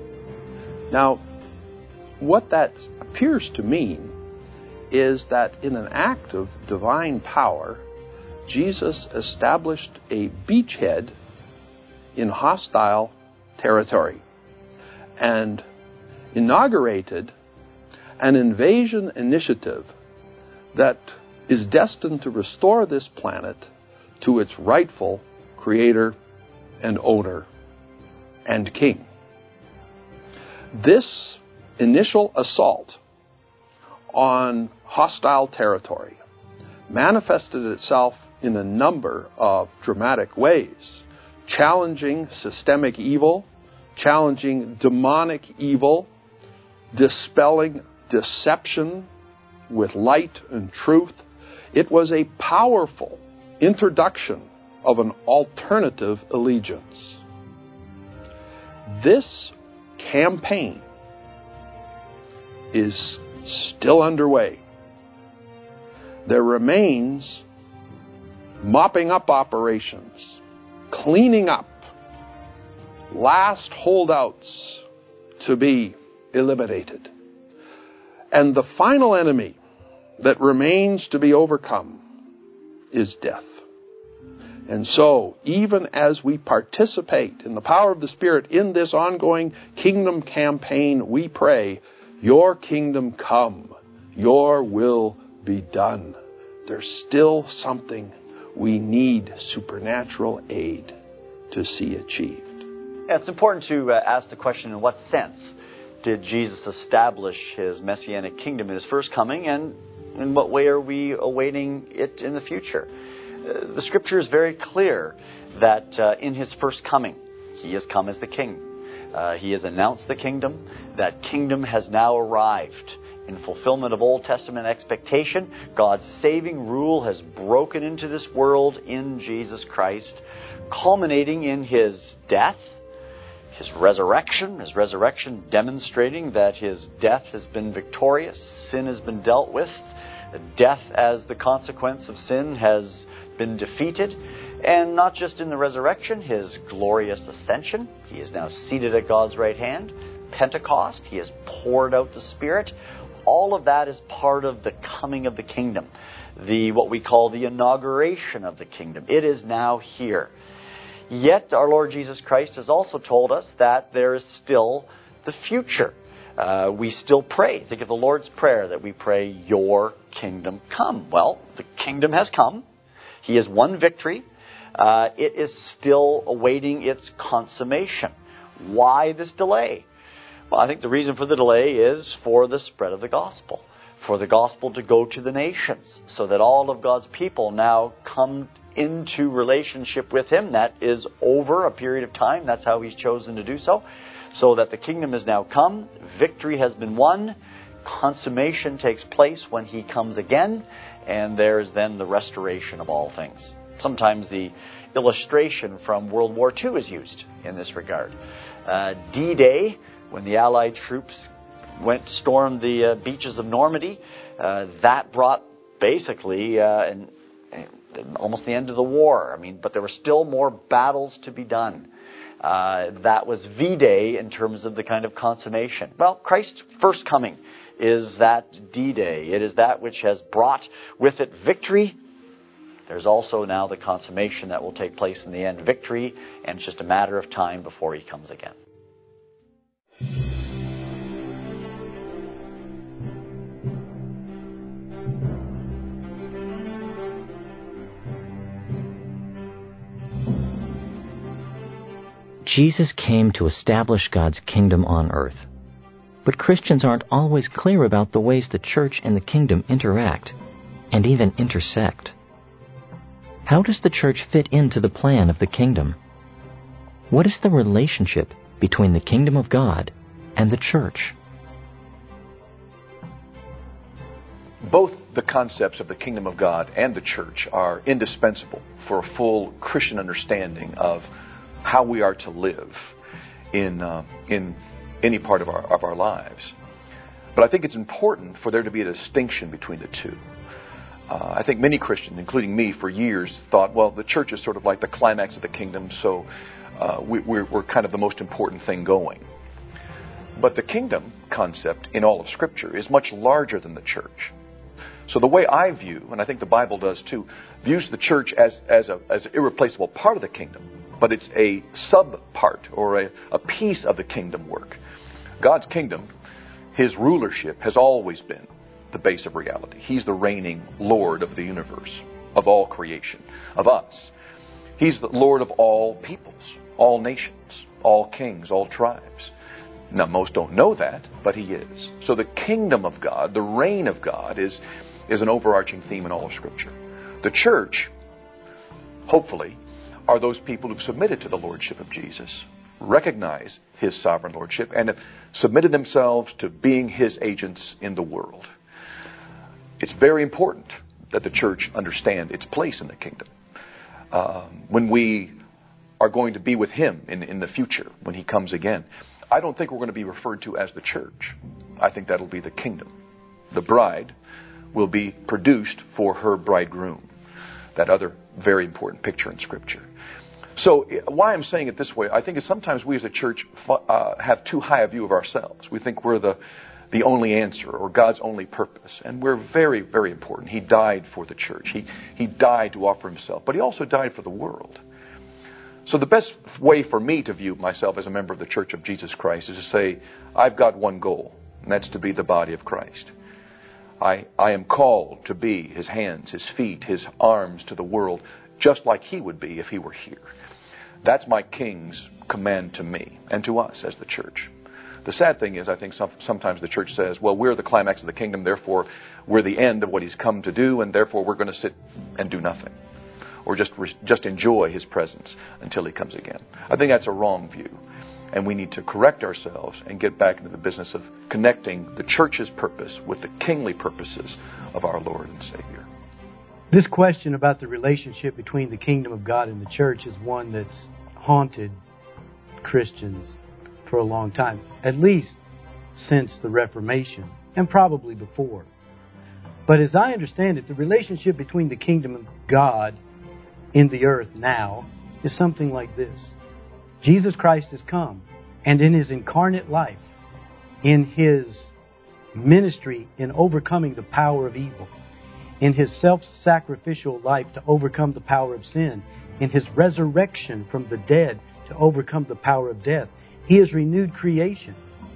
Now, what that appears to mean is that in an act of divine power, Jesus established a beachhead in hostile territory and inaugurated an invasion initiative that is destined to restore this planet to its rightful creator and owner and king. This initial assault on hostile territory manifested itself in a number of dramatic ways, challenging systemic evil, challenging demonic evil, dispelling deception with light and truth. It was a powerful introduction of an alternative allegiance. This campaign is still underway. There remains mopping up operations, cleaning up, last holdouts to be eliminated. And the final enemy that remains to be overcome is death. And so, even as we participate in the power of the Spirit in this ongoing kingdom campaign, we pray, your kingdom come, your will be done. There's still something we need supernatural aid to see achieved. It's important to uh, ask the question, in what sense did Jesus establish His messianic kingdom in His first coming, and in what way are we awaiting it in the future? Uh, the Scripture is very clear that uh, in His first coming, He has come as the King. Uh, he has announced the kingdom. That kingdom has now arrived. In fulfillment of Old Testament expectation, God's saving rule has broken into this world in Jesus Christ, culminating in His death, His resurrection, His resurrection demonstrating that His death has been victorious, sin has been dealt with, death as the consequence of sin has been defeated, and not just in the resurrection, His glorious ascension. He is now seated at God's right hand. Pentecost, He has poured out the Spirit. All of that is part of the coming of the kingdom, the what we call the inauguration of the kingdom. It is now here. Yet our Lord Jesus Christ has also told us that there is still the future. Uh, we still pray. Think of the Lord's Prayer that we pray, your kingdom come. Well, the kingdom has come. He has won victory. Uh, it is still awaiting its consummation. Why this delay? Well, I think the reason for the delay is for the spread of the gospel, for the gospel to go to the nations, so that all of God's people now come into relationship with Him. That is over a period of time. That's how He's chosen to do so. So that the kingdom has now come, victory has been won, consummation takes place when He comes again, and there is then the restoration of all things. Sometimes the illustration from World War Two is used in this regard. Uh, D-Day, when the Allied troops went to storm the uh, beaches of Normandy, uh, that brought basically uh, an, an, almost the end of the war. I mean, but there were still more battles to be done. Uh, that was V-Day in terms of the kind of consummation. Well, Christ's first coming is that D-Day. It is that which has brought with it victory. There's also now the consummation that will take place in the end, victory, and it's just a matter of time before He comes again. Jesus came to establish God's kingdom on earth. But Christians aren't always clear about the ways the church and the kingdom interact, and even intersect. How does the church fit into the plan of the kingdom? What is the relationship between the kingdom of God and the church? Both the concepts of the kingdom of God and the church are indispensable for a full Christian understanding of how we are to live in uh, in any part of our of our lives. But I think it's important for there to be a distinction between the two. Uh, I think many Christians, including me, for years thought, well, the church is sort of like the climax of the kingdom, so uh, we, we're, we're kind of the most important thing going. But the kingdom concept in all of Scripture is much larger than the church. So the way I view, and I think the Bible does too, views the church as as a as an irreplaceable part of the kingdom, but it's a sub-part or a, a piece of the kingdom work. God's kingdom, His rulership, has always been the base of reality. He's the reigning Lord of the universe, of all creation, of us. He's the Lord of all peoples, all nations, all kings, all tribes. Now, most don't know that, but He is. So the kingdom of God, the reign of God, is, is an overarching theme in all of Scripture. The church, hopefully, are those people who've submitted to the lordship of Jesus, recognize His sovereign lordship, and have submitted themselves to being His agents in the world. It's very important that the church understand its place in the kingdom. Um, when we are going to be with Him in, in the future, when He comes again, I don't think we're going to be referred to as the church. I think that'll be the kingdom. The bride will be produced for her bridegroom. That other very important picture in Scripture. So why I'm saying it this way, I think is sometimes we as a church uh, have too high a view of ourselves. We think we're the, the only answer or God's only purpose. And we're very, very important. He died for the church. He, he died to offer Himself. But He also died for the world. So the best way for me to view myself as a member of the Church of Jesus Christ is to say, I've got one goal, and that's to be the body of Christ. I, I am called to be His hands, His feet, His arms to the world, just like He would be if He were here. That's my King's command to me and to us as the church. The sad thing is, I think some, sometimes the church says, well, we're the climax of the kingdom, therefore we're the end of what He's come to do, and therefore we're going to sit and do nothing. Or just just enjoy His presence until He comes again. I think that's a wrong view. And we need to correct ourselves and get back into the business of connecting the church's purpose with the kingly purposes of our Lord and Savior. This question about the relationship between the kingdom of God and the church is one that's haunted Christians for a long time, at least since the Reformation, and probably before. But as I understand it, the relationship between the kingdom of God in the earth now is something like this. Jesus Christ has come, and in His incarnate life, in His ministry in overcoming the power of evil, in His self-sacrificial life to overcome the power of sin, in His resurrection from the dead to overcome the power of death, He has renewed creation.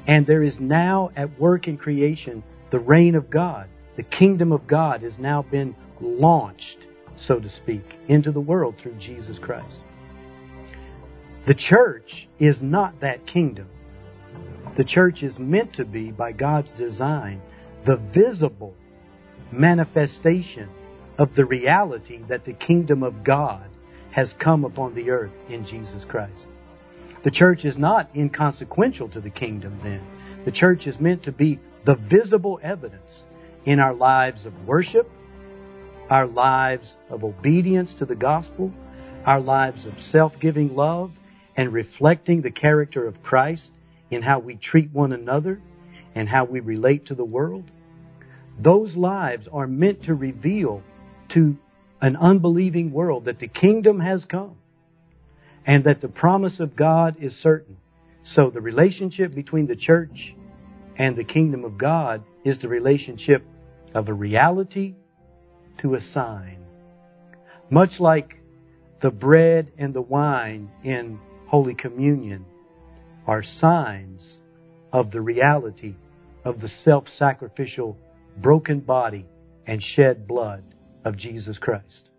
And there is now at work in creation the reign of God. The kingdom of God has now been launched, so to speak, into the world through Jesus Christ. The church is not that kingdom. The church is meant to be, by God's design, the visible manifestation of the reality that the kingdom of God has come upon the earth in Jesus Christ. The church is not inconsequential to the kingdom then. The church is meant to be the visible evidence in our lives of worship, our lives of obedience to the gospel, our lives of self-giving love, and reflecting the character of Christ in how we treat one another and how we relate to the world. Those lives are meant to reveal to an unbelieving world that the kingdom has come and that the promise of God is certain. So the relationship between the church and the kingdom of God is the relationship of a reality to a sign. Much like the bread and the wine in Holy Communion are signs of the reality of the self-sacrificial broken body and shed blood of Jesus Christ.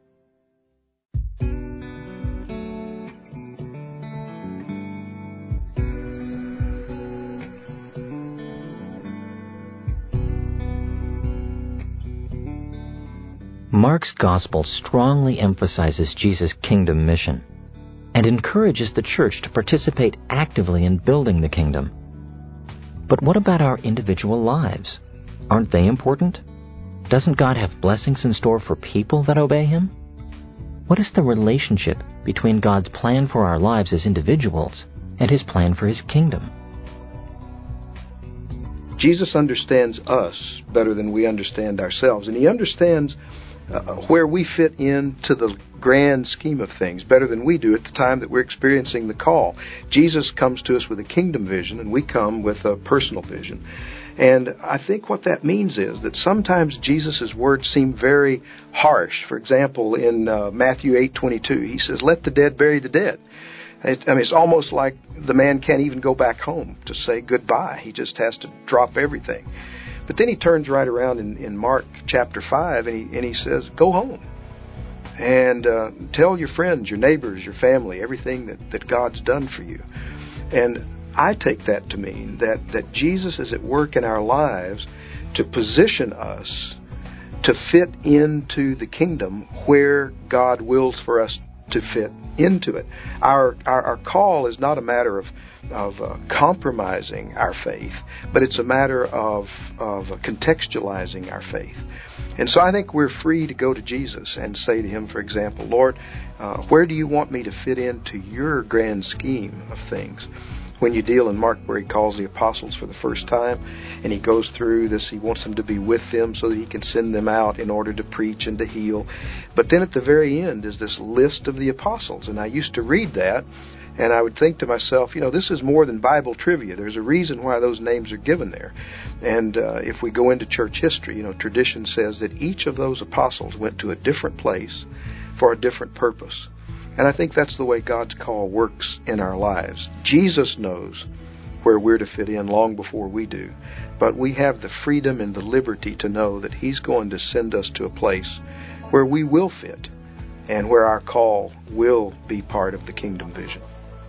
Mark's gospel strongly emphasizes Jesus' kingdom mission and encourages the church to participate actively in building the kingdom. But what about our individual lives? Aren't they important? Doesn't God have blessings in store for people that obey Him? What is the relationship between God's plan for our lives as individuals and His plan for His kingdom? Jesus understands us better than we understand ourselves, and He understands Uh, where we fit into the grand scheme of things better than we do at the time that we're experiencing the call. Jesus comes to us with a kingdom vision, and we come with a personal vision. And I think what that means is that sometimes Jesus' words seem very harsh. For example, in uh, Matthew eight twenty-two, He says, "Let the dead bury the dead." It, I mean, it's almost like the man can't even go back home to say goodbye. He just has to drop everything. But then He turns right around in, in Mark chapter five, and He and He says, "Go home and uh, tell your friends, your neighbors, your family, everything that, that God's done for you." And I take that to mean that, that Jesus is at work in our lives to position us to fit into the kingdom where God wills for us to fit into it. Our our, our call is not a matter of of uh, compromising our faith, but it's a matter of of uh, contextualizing our faith. And so I think we're free to go to Jesus and say to Him, for example, "Lord, uh, where do you want me to fit into your grand scheme of things?" When you deal in Mark where He calls the apostles for the first time, and He goes through this, He wants them to be with them so that He can send them out in order to preach and to heal. But then at the very end is this list of the apostles, and I used to read that, and I would think to myself, you know, this is more than Bible trivia. There's a reason why those names are given there. And uh, if we go into church history, you know, tradition says that each of those apostles went to a different place for a different purpose. And I think that's the way God's call works in our lives. Jesus knows where we're to fit in long before we do. But we have the freedom and the liberty to know that He's going to send us to a place where we will fit and where our call will be part of the kingdom vision.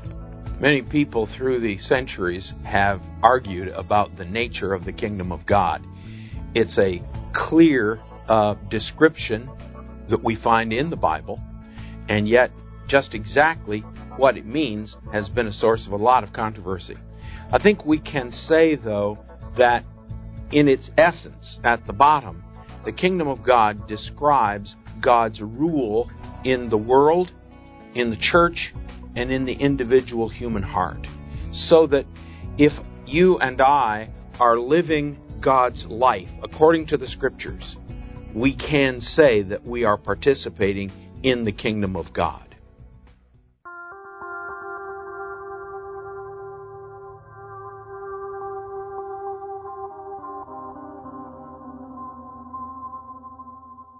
Many people through the centuries have argued about the nature of the kingdom of God. It's a clear uh, description that we find in the Bible, and yet just exactly what it means has been a source of a lot of controversy. I think we can say, though, that in its essence, at the bottom, the kingdom of God describes God's rule in the world, in the church, and in the individual human heart. So that if you and I are living God's life according to the Scriptures, we can say that we are participating in the kingdom of God.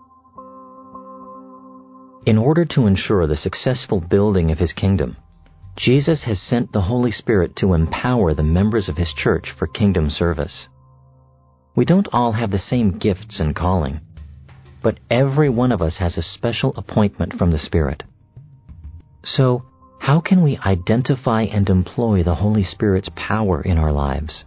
In order to ensure the successful building of His kingdom, Jesus has sent the Holy Spirit to empower the members of His church for kingdom service. We don't all have the same gifts and calling, but every one of us has a special appointment from the Spirit. So, how can we identify and employ the Holy Spirit's power in our lives?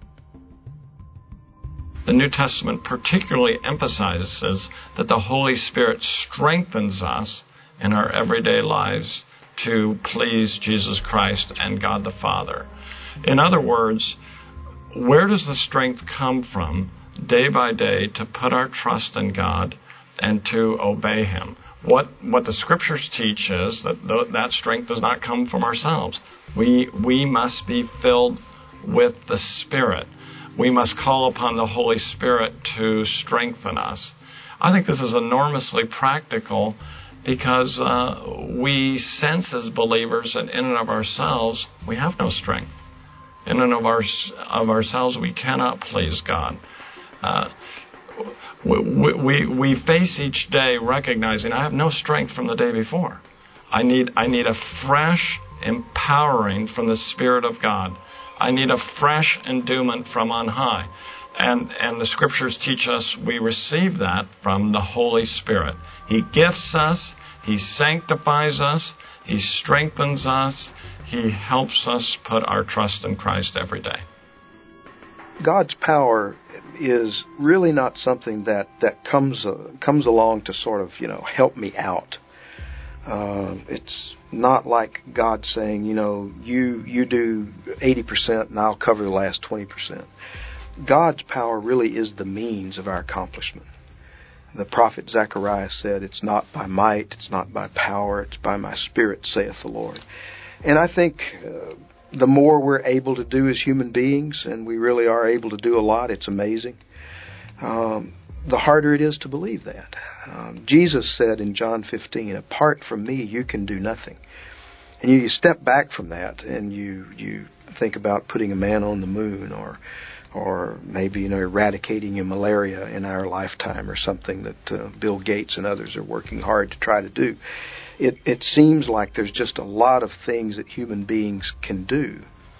The New Testament particularly emphasizes that the Holy Spirit strengthens us in our everyday lives to please Jesus Christ and God the Father. In other words, where does the strength come from day by day to put our trust in God and to obey Him? What what the Scriptures teach is that th- that strength does not come from ourselves. We we must be filled with the Spirit. We must call upon the Holy Spirit to strengthen us. I think this is enormously practical because uh, we sense as believers that in and of ourselves we have no strength. In and of, our, of ourselves we cannot please God. Uh, we, we, we face each day recognizing I have no strength from the day before. I need, I need a fresh empowering from the Spirit of God. I need a fresh endowment from on high. And, and the Scriptures teach us we receive that from the Holy Spirit. He gifts us, He sanctifies us, He strengthens us, He helps us put our trust in Christ every day. God's power is really not something that, that comes uh, comes along to sort of, you know, help me out. Uh, it's not like God saying, you know, you you do eighty percent and I'll cover the last twenty percent. God's power really is the means of our accomplishment. The prophet Zechariah said, it's not by might, it's not by power, it's by my Spirit, saith the Lord. And I think uh, the more we're able to do as human beings, and we really are able to do a lot, it's amazing, um, the harder it is to believe that. Um, Jesus said in John fifteen, apart from me, you can do nothing. And you, you step back from that and you, you think about putting a man on the moon or or maybe, you know, eradicating malaria in our lifetime or something that uh, Bill Gates and others are working hard to try to do. It, it seems like there's just a lot of things that human beings can do.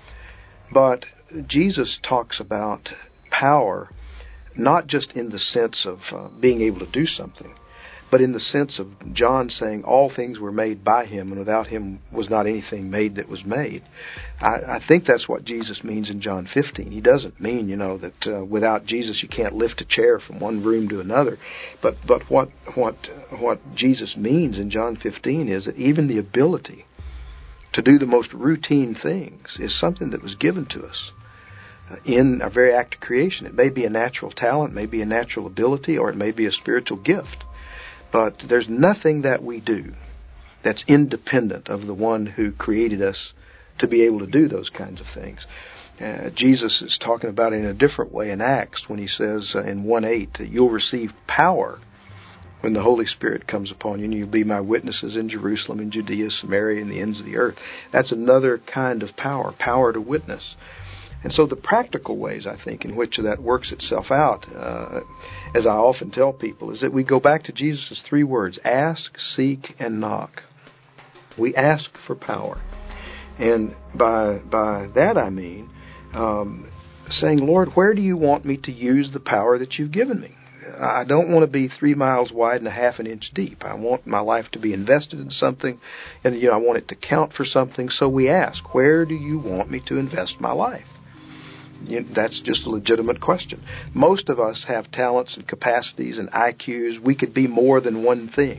But Jesus talks about power not just in the sense of uh, being able to do something, but in the sense of John saying all things were made by Him, and without Him was not anything made that was made. I, I think that's what Jesus means in John fifteen. He doesn't mean, you know, that uh, without Jesus you can't lift a chair from one room to another. But but what what what Jesus means in John fifteen is that even the ability to do the most routine things is something that was given to us in our very act of creation. It may be a natural talent, it may be a natural ability, or it may be a spiritual gift. But there's nothing that we do that's independent of the one who created us to be able to do those kinds of things. Uh, Jesus is talking about it in a different way in Acts when He says uh, in one eight that you'll receive power when the Holy Spirit comes upon you, and you'll be my witnesses in Jerusalem, in Judea, Samaria, and the ends of the earth. That's another kind of power, power to witness. And so the practical ways, I think, in which that works itself out, uh, as I often tell people, is that we go back to Jesus' three words, ask, seek, and knock. We ask for power. And by by that I mean um, saying, Lord, where do you want me to use the power that you've given me? I don't want to be three miles wide and a half an inch deep. I want my life to be invested in something, and you know I want it to count for something. So we ask, where do you want me to invest my life? That's just a legitimate question. Most of us have talents and capacities and I Qs. We could be more than one thing.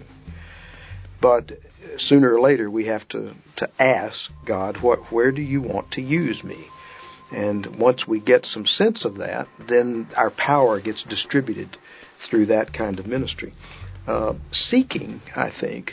But sooner or later we have to, to ask God, what, where do you want to use me? And once we get some sense of that, then our power gets distributed through that kind of ministry. Uh, seeking, I think,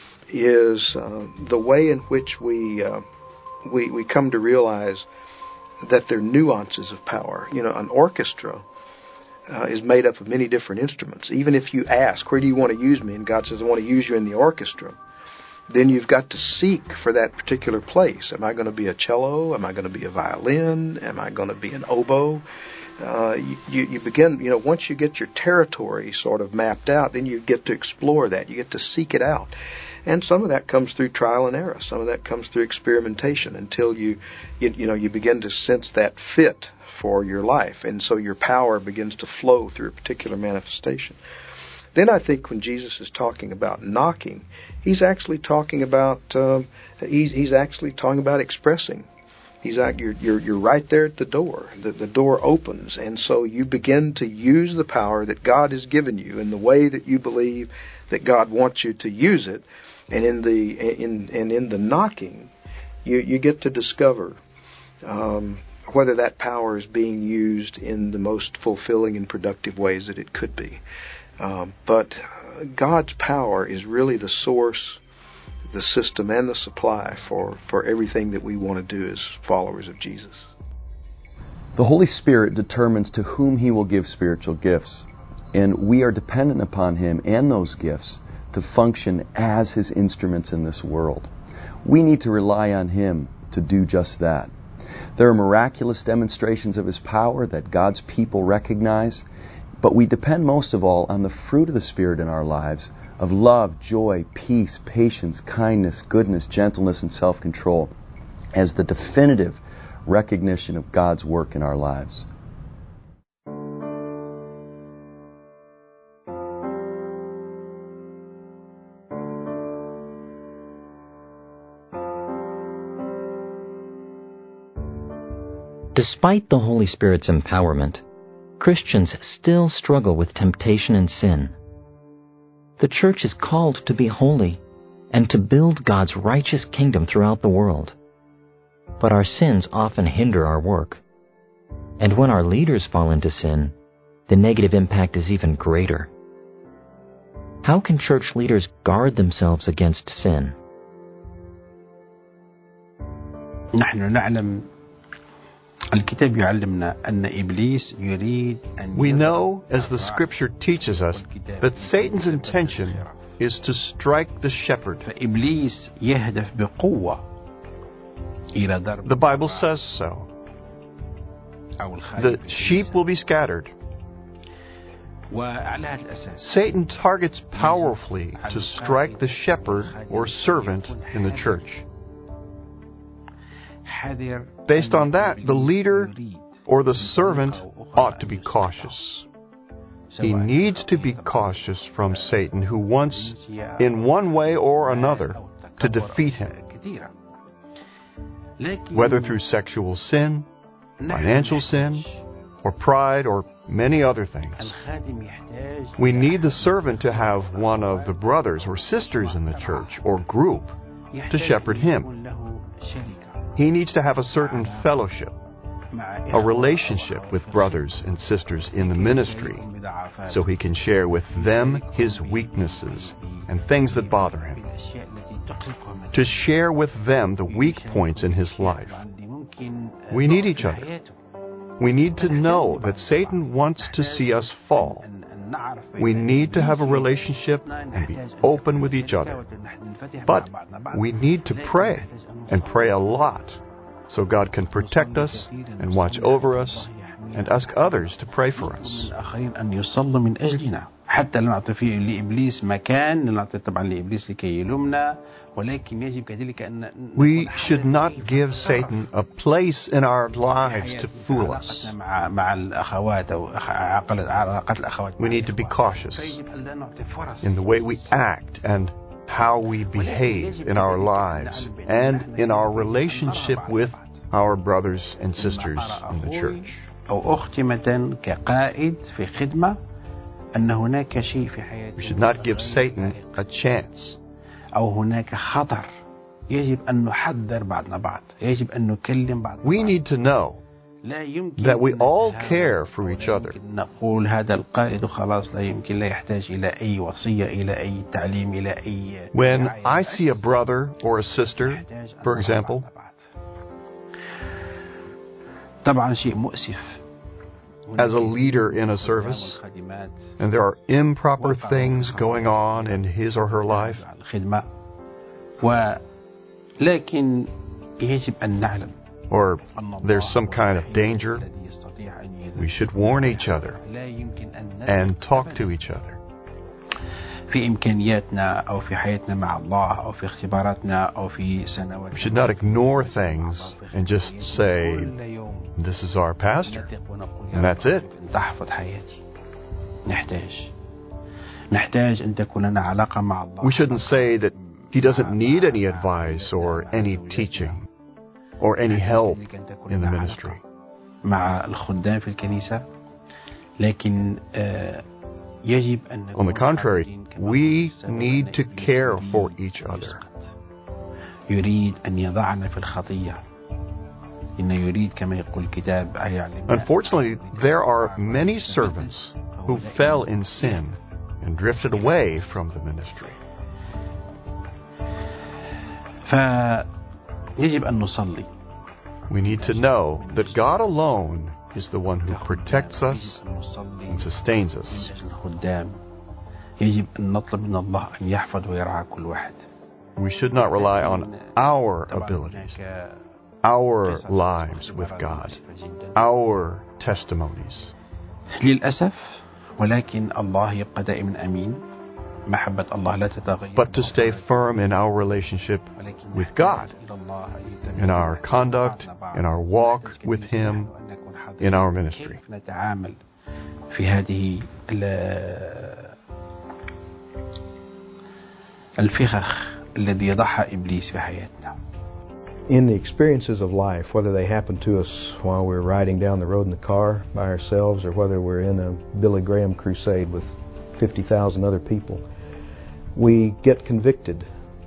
is uh, the way in which we, uh, we we come to realize that there are nuances of power. You know, an orchestra uh, is made up of many different instruments. Even if you ask, where do you want to use me? And God says, I want to use you in the orchestra. Then you've got to seek for that particular place. Am I going to be a cello? Am I going to be a violin? Am I going to be an oboe? Uh, you, you begin, you know, once you get your territory sort of mapped out, then you get to explore that. You get to seek it out. And some of that comes through trial and error. Some of that comes through experimentation until you, you, you know, you begin to sense that fit for your life. And so your power begins to flow through a particular manifestation. Then I think when Jesus is talking about knocking, he's actually talking about um, he's, he's actually talking about expressing. He's like, you're, you're you're right there at the door. The, the door opens, and so you begin to use the power that God has given you in the way that you believe that God wants you to use it, and in the in and in the knocking, you you get to discover um, whether that power is being used in the most fulfilling and productive ways that it could be. Um, but God's power is really the source, the system, and the supply for, for everything that we want to do as followers of Jesus. The Holy Spirit determines to whom He will give spiritual gifts, and we are dependent upon Him and those gifts to function as His instruments in this world. We need to rely on Him to do just that. There are miraculous demonstrations of His power that God's people recognize, but we depend most of all on the fruit of the Spirit in our lives of love, joy, peace, patience, kindness, goodness, gentleness, and self-control as the definitive recognition of God's work in our lives. Despite the Holy Spirit's empowerment, Christians still struggle with temptation and sin. The church is called to be holy and to build God's righteous kingdom throughout the world. But our sins often hinder our work. And when our leaders fall into sin, the negative impact is even greater. How can church leaders guard themselves against sin? نحن نعلم الكتاب يعلمنا أن إبليس يريد أن We know, as the Scripture teaches us, that Satan's intention is to strike the shepherd. فإبليس يهدف بقوة إلى ضرب. The Bible says so. The sheep will be scattered. وعلى هذا الأساس Satan targets powerfully to strike the shepherd or servant in the church. Based on that, the leader or the servant ought to be cautious. He needs to be cautious from Satan, who wants, in one way or another, to defeat him. Whether through sexual sin, financial sin, or pride, or many other things. We need the servant to have one of the brothers or sisters in the church or group to shepherd him. He needs to have a certain fellowship, a relationship with brothers and sisters in the ministry, so he can share with them his weaknesses and things that bother him, to share with them the weak points in his life. We need each other. We need to know that Satan wants to see us fall. We need to have a relationship and be open with each other. But we need to pray, and pray a lot, so God can protect us and watch over us and ask others to pray for us. حتى لا نعطي فيه لإبليس مكان، لا نعطي طبعا لإبليس لكي يلومنا، ولكن يجب كذلك أن We should not give Satan a place in our lives to fool us. مع مع الأخوات أو علاقات الأخوات. We need to be cautious in the way we act and how we behave in our lives and in our relationship with our brothers and sisters in the church. أو أختمة كقائد في خدمة. أن هناك شيء في حياتنا. We should not give Satan a chance. أو هناك خطر يجب أن نحذر بعضنا بعض. يجب أن نكلم بعضنا. We need to know that we all care for each other. نقول هذا القائد خلاص لا يمكن لا يحتاج إلى أي وصية إلى أي تعليم إلى أي. When I see a brother or a sister, for example, طبعا شيء مؤسف. As a leader in a service, and there are improper things going on in his or her life, or there's some kind of danger, we should warn each other and talk to each other. في إمكانياتنا أو في حياتنا مع الله أو في اختباراتنا أو في سنوات. We should not ignore things and just say, this is our pastor, and that's it. تحفظ حياتي. نحتاج نحتاج أن تكون لنا علاقة مع الله. We shouldn't say that he doesn't need any advice or any teaching or any help in the ministry. مع الخدام في الكنيسة، لكن يجب أن. On the contrary, we need to care for each other. يريد أن يضعنا في الخطية. إنه يريد كما يقول الكتاب. Unfortunately, there are many servants who fell in sin and drifted away from the ministry. فيجب أن نصلي. We need to know that God alone is the one who protects us and sustains us. يجب أن نطلب من الله أن يحفظ ويرعى كل واحد. We should not rely on our abilities, our lives with God, our testimonies. للأسف ولكن الله يبقى دائما أمين. محبة الله لا تتغير. But to stay firm in our relationship with God, in our conduct, in our walk with Him, in our ministry. نتعامل في هذه الفخخ الذي يضعها إبليس في حياتنا. In the experiences of life, whether they happen to us while we're riding down the road in the car by ourselves or whether we're in a Billy Graham crusade with fifty thousand other people, we get convicted.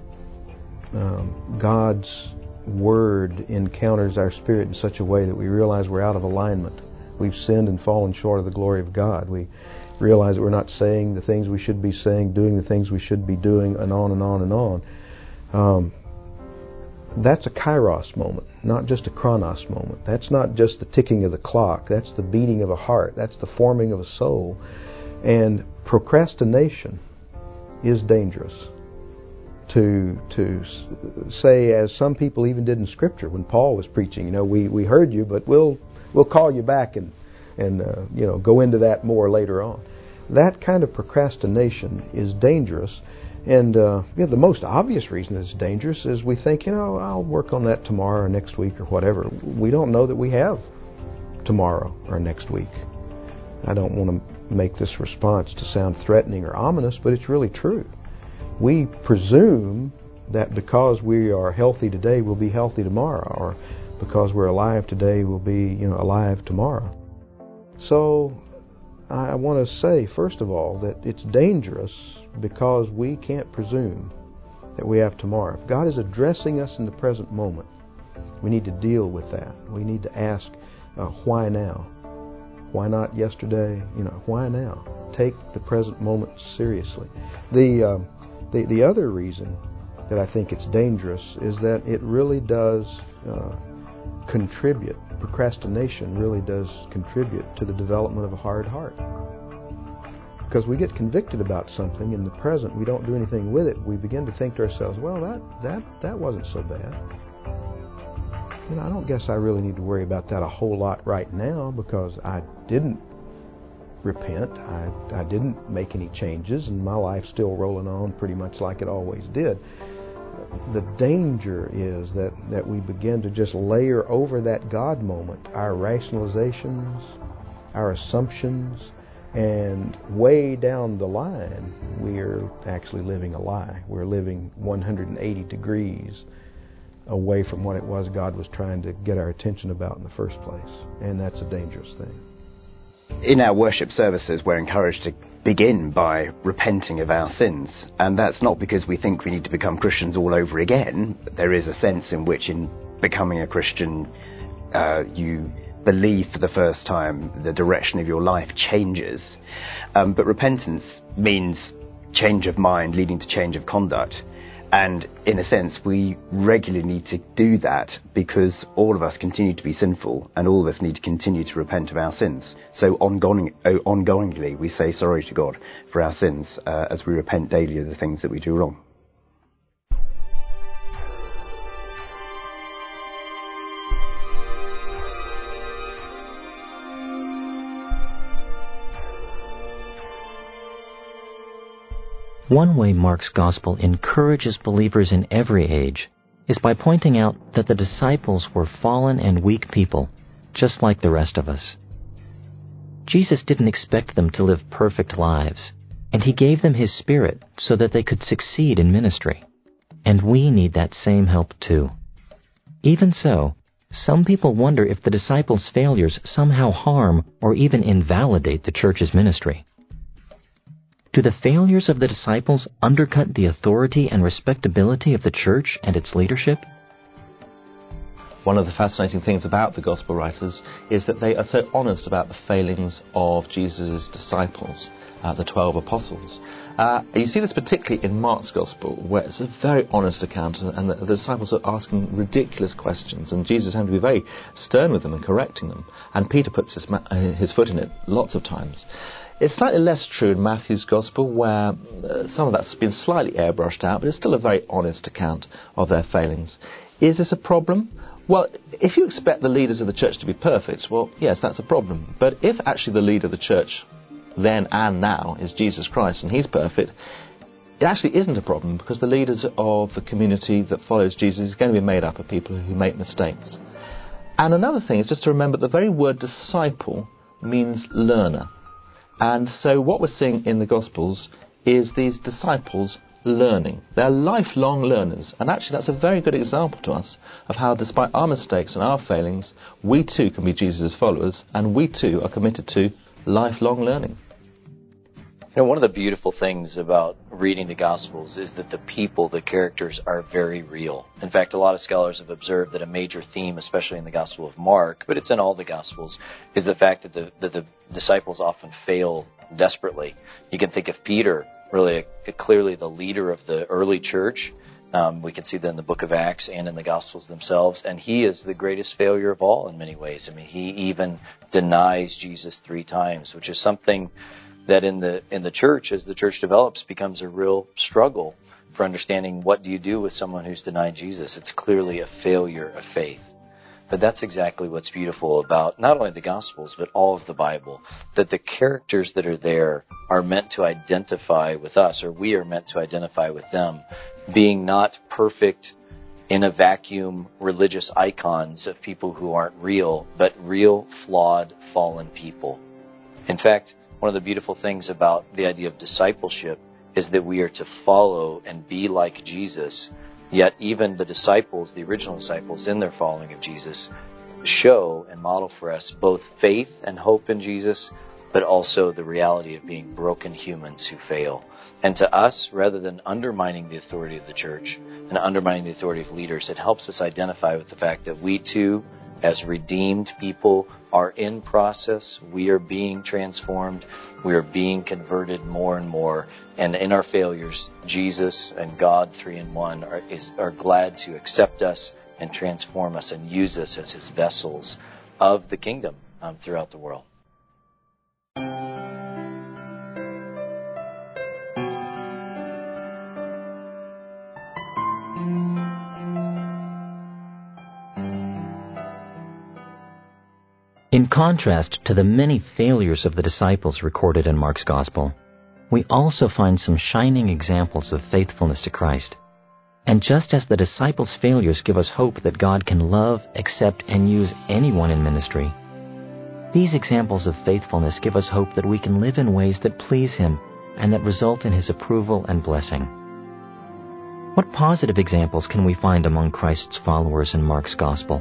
Um, God's Word encounters our spirit in such a way that we realize we're out of alignment. We've sinned and fallen short of the glory of God. We realize that we're not saying the things we should be saying, doing the things we should be doing, and on and on and on. Um, that's a kairos moment, not just a chronos moment. That's not just the ticking of the clock. That's the beating of a heart. That's the forming of a soul. And procrastination is dangerous. To to say, as some people even did in Scripture when Paul was preaching, you know, we, we heard you, but we'll we'll call you back and and uh, you know go into that more later on. That kind of procrastination is dangerous, and uh, you know, the most obvious reason it's dangerous is we think, you know, I'll work on that tomorrow or next week or whatever. We don't know that we have tomorrow or next week. I don't want to make this response to sound threatening or ominous, but it's really true. We presume that because we are healthy today, we'll be healthy tomorrow, or because we're alive today, we'll be, you know, alive tomorrow. So I want to say, first of all, that it's dangerous because we can't presume that we have tomorrow. If God is addressing us in the present moment, we need to deal with that. We need to ask, uh, why now? Why not yesterday? You know, why now? Take the present moment seriously. The uh, The, the other reason that I think it's dangerous is that it really does uh, contribute, procrastination really does contribute to the development of a hard heart. Because we get convicted about something in the present, we don't do anything with it, we begin to think to ourselves, well, that, that, that wasn't so bad. You know, I don't guess I really need to worry about that a whole lot right now because I didn't repent. I, I didn't make any changes, and my life's still rolling on pretty much like it always did. The danger is that, that we begin to just layer over that God moment our rationalizations, our assumptions, and way down the line, we're actually living a lie. We're living one hundred eighty degrees away from what it was God was trying to get our attention about in the first place, and that's a dangerous thing. In our worship services, we're encouraged to begin by repenting of our sins. And that's not because we think we need to become Christians all over again. There is a sense in which in becoming a Christian, uh, you believe for the first time the direction of your life changes. Um, but repentance means change of mind leading to change of conduct. And in a sense, we regularly need to do that because all of us continue to be sinful and all of us need to continue to repent of our sins. So ongoing, ongoingly, we say sorry to God for our sins uh, as we repent daily of the things that we do wrong. One way Mark's Gospel encourages believers in every age is by pointing out that the disciples were fallen and weak people, just like the rest of us. Jesus didn't expect them to live perfect lives, and He gave them His Spirit so that they could succeed in ministry. And we need that same help too. Even so, some people wonder if the disciples' failures somehow harm or even invalidate the church's ministry. Do the failures of the disciples undercut the authority and respectability of the church and its leadership? One of the fascinating things about the Gospel writers is that they are so honest about the failings of Jesus' disciples, uh, the twelve apostles. Uh, you see this particularly in Mark's Gospel, where it's a very honest account, and the, the disciples are asking ridiculous questions, and Jesus having to be very stern with them and correcting them. And Peter puts his, ma- his foot in it lots of times. It's slightly less true in Matthew's Gospel, where uh, some of that's been slightly airbrushed out, but it's still a very honest account of their failings. Is this a problem? Well, if you expect the leaders of the church to be perfect, well, yes, that's a problem. But if actually the leader of the church then and now is Jesus Christ and He's perfect, it actually isn't a problem, because the leaders of the community that follows Jesus is going to be made up of people who make mistakes. And another thing is just to remember the very word disciple means learner. And so what we're seeing in the Gospels is these disciples learning. They're lifelong learners. And actually that's a very good example to us of how, despite our mistakes and our failings, we too can be Jesus' followers, and we too are committed to lifelong learning. You know, one of the beautiful things about reading the Gospels is that the people, the characters, are very real. In fact, a lot of scholars have observed that a major theme, especially in the Gospel of Mark, but it's in all the Gospels, is the fact that the, that the disciples often fail desperately. You can think of Peter, really a, a clearly the leader of the early church. Um, we can see that in the book of Acts and in the Gospels themselves, and he is the greatest failure of all in many ways. I mean, he even denies Jesus three times, which is something that in the in the church, as the church develops, becomes a real struggle for understanding what do you do with someone who's denied Jesus. It's clearly a failure of faith. But that's exactly what's beautiful about not only the Gospels, but all of the Bible, that the characters that are there are meant to identify with us, or we are meant to identify with them, being not perfect in a vacuum religious icons of people who aren't real, but real, flawed, fallen people. In fact, one of the beautiful things about the idea of discipleship is that we are to follow and be like Jesus. Yet even the disciples, the original disciples in their following of Jesus, show and model for us both faith and hope in Jesus, but also the reality of being broken humans who fail. And to us, rather than undermining the authority of the church and undermining the authority of leaders, it helps us identify with the fact that we too, as redeemed people, are in process. We are being transformed. We are being converted more and more. And in our failures, Jesus and God, three in one, are, is, are glad to accept us and transform us and use us as His vessels of the kingdom um, throughout the world. In contrast to the many failures of the disciples recorded in Mark's Gospel, we also find some shining examples of faithfulness to Christ. And just as the disciples' failures give us hope that God can love, accept, and use anyone in ministry, these examples of faithfulness give us hope that we can live in ways that please Him and that result in His approval and blessing. What positive examples can we find among Christ's followers in Mark's Gospel?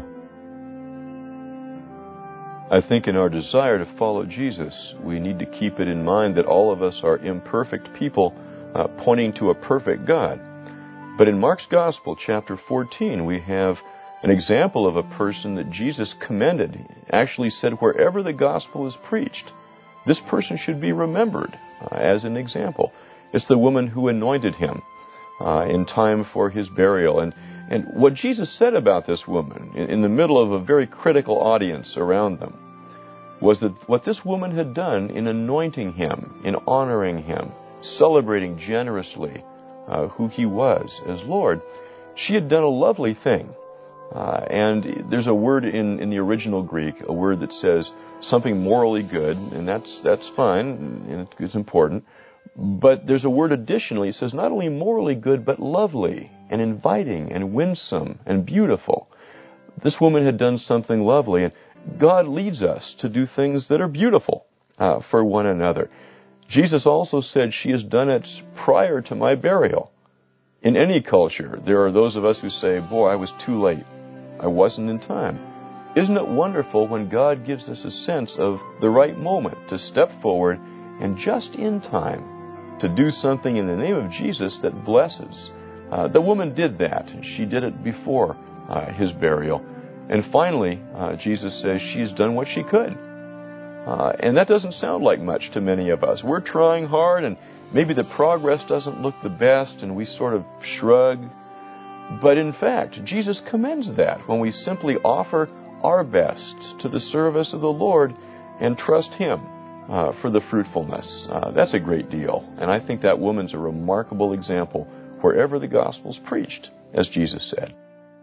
I think in our desire to follow Jesus, we need to keep it in mind that all of us are imperfect people uh, pointing to a perfect God. But in Mark's Gospel, chapter fourteen, we have an example of a person that Jesus commended. He actually said wherever the gospel is preached, this person should be remembered uh, as an example. It's the woman who anointed Him uh, in time for His burial. And And what Jesus said about this woman, in the middle of a very critical audience around them, was that what this woman had done in anointing Him, in honoring Him, celebrating generously uh, who He was as Lord, she had done a lovely thing. Uh, and there's a word in, in the original Greek, a word that says something morally good, and that's that's fine, and it's important. But there's a word additionally. It says not only morally good, but lovely and inviting and winsome and beautiful. This woman had done something lovely, and God leads us to do things that are beautiful uh, for one another. Jesus also said, she has done it prior to my burial. In any culture, there are those of us who say, boy, I was too late. I wasn't in time. Isn't it wonderful when God gives us a sense of the right moment to step forward and just in time to do something in the name of Jesus that blesses? Uh, the woman did that. She did it before uh, his burial. And finally, uh, Jesus says she's done what she could. Uh, and that doesn't sound like much to many of us. We're trying hard, and maybe the progress doesn't look the best, and we sort of shrug. But in fact, Jesus commends that when we simply offer our best to the service of the Lord and trust Him uh, for the fruitfulness. Uh, that's a great deal. And I think that woman's a remarkable example wherever the gospel's preached, as Jesus said.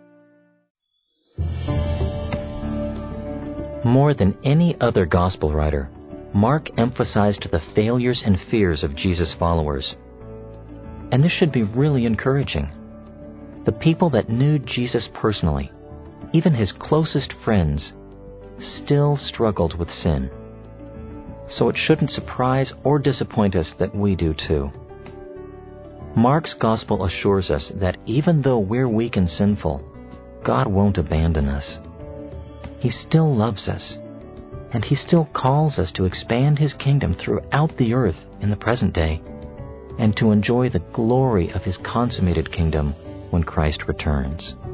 More than any other gospel writer, Mark emphasized the failures and fears of Jesus' followers. And this should be really encouraging. The people that knew Jesus personally, even his closest friends, still struggled with sin. So it shouldn't surprise or disappoint us that we do too. Mark's gospel assures us that even though we're weak and sinful, God won't abandon us. He still loves us, and He still calls us to expand His kingdom throughout the earth in the present day, and to enjoy the glory of His consummated kingdom when Christ returns.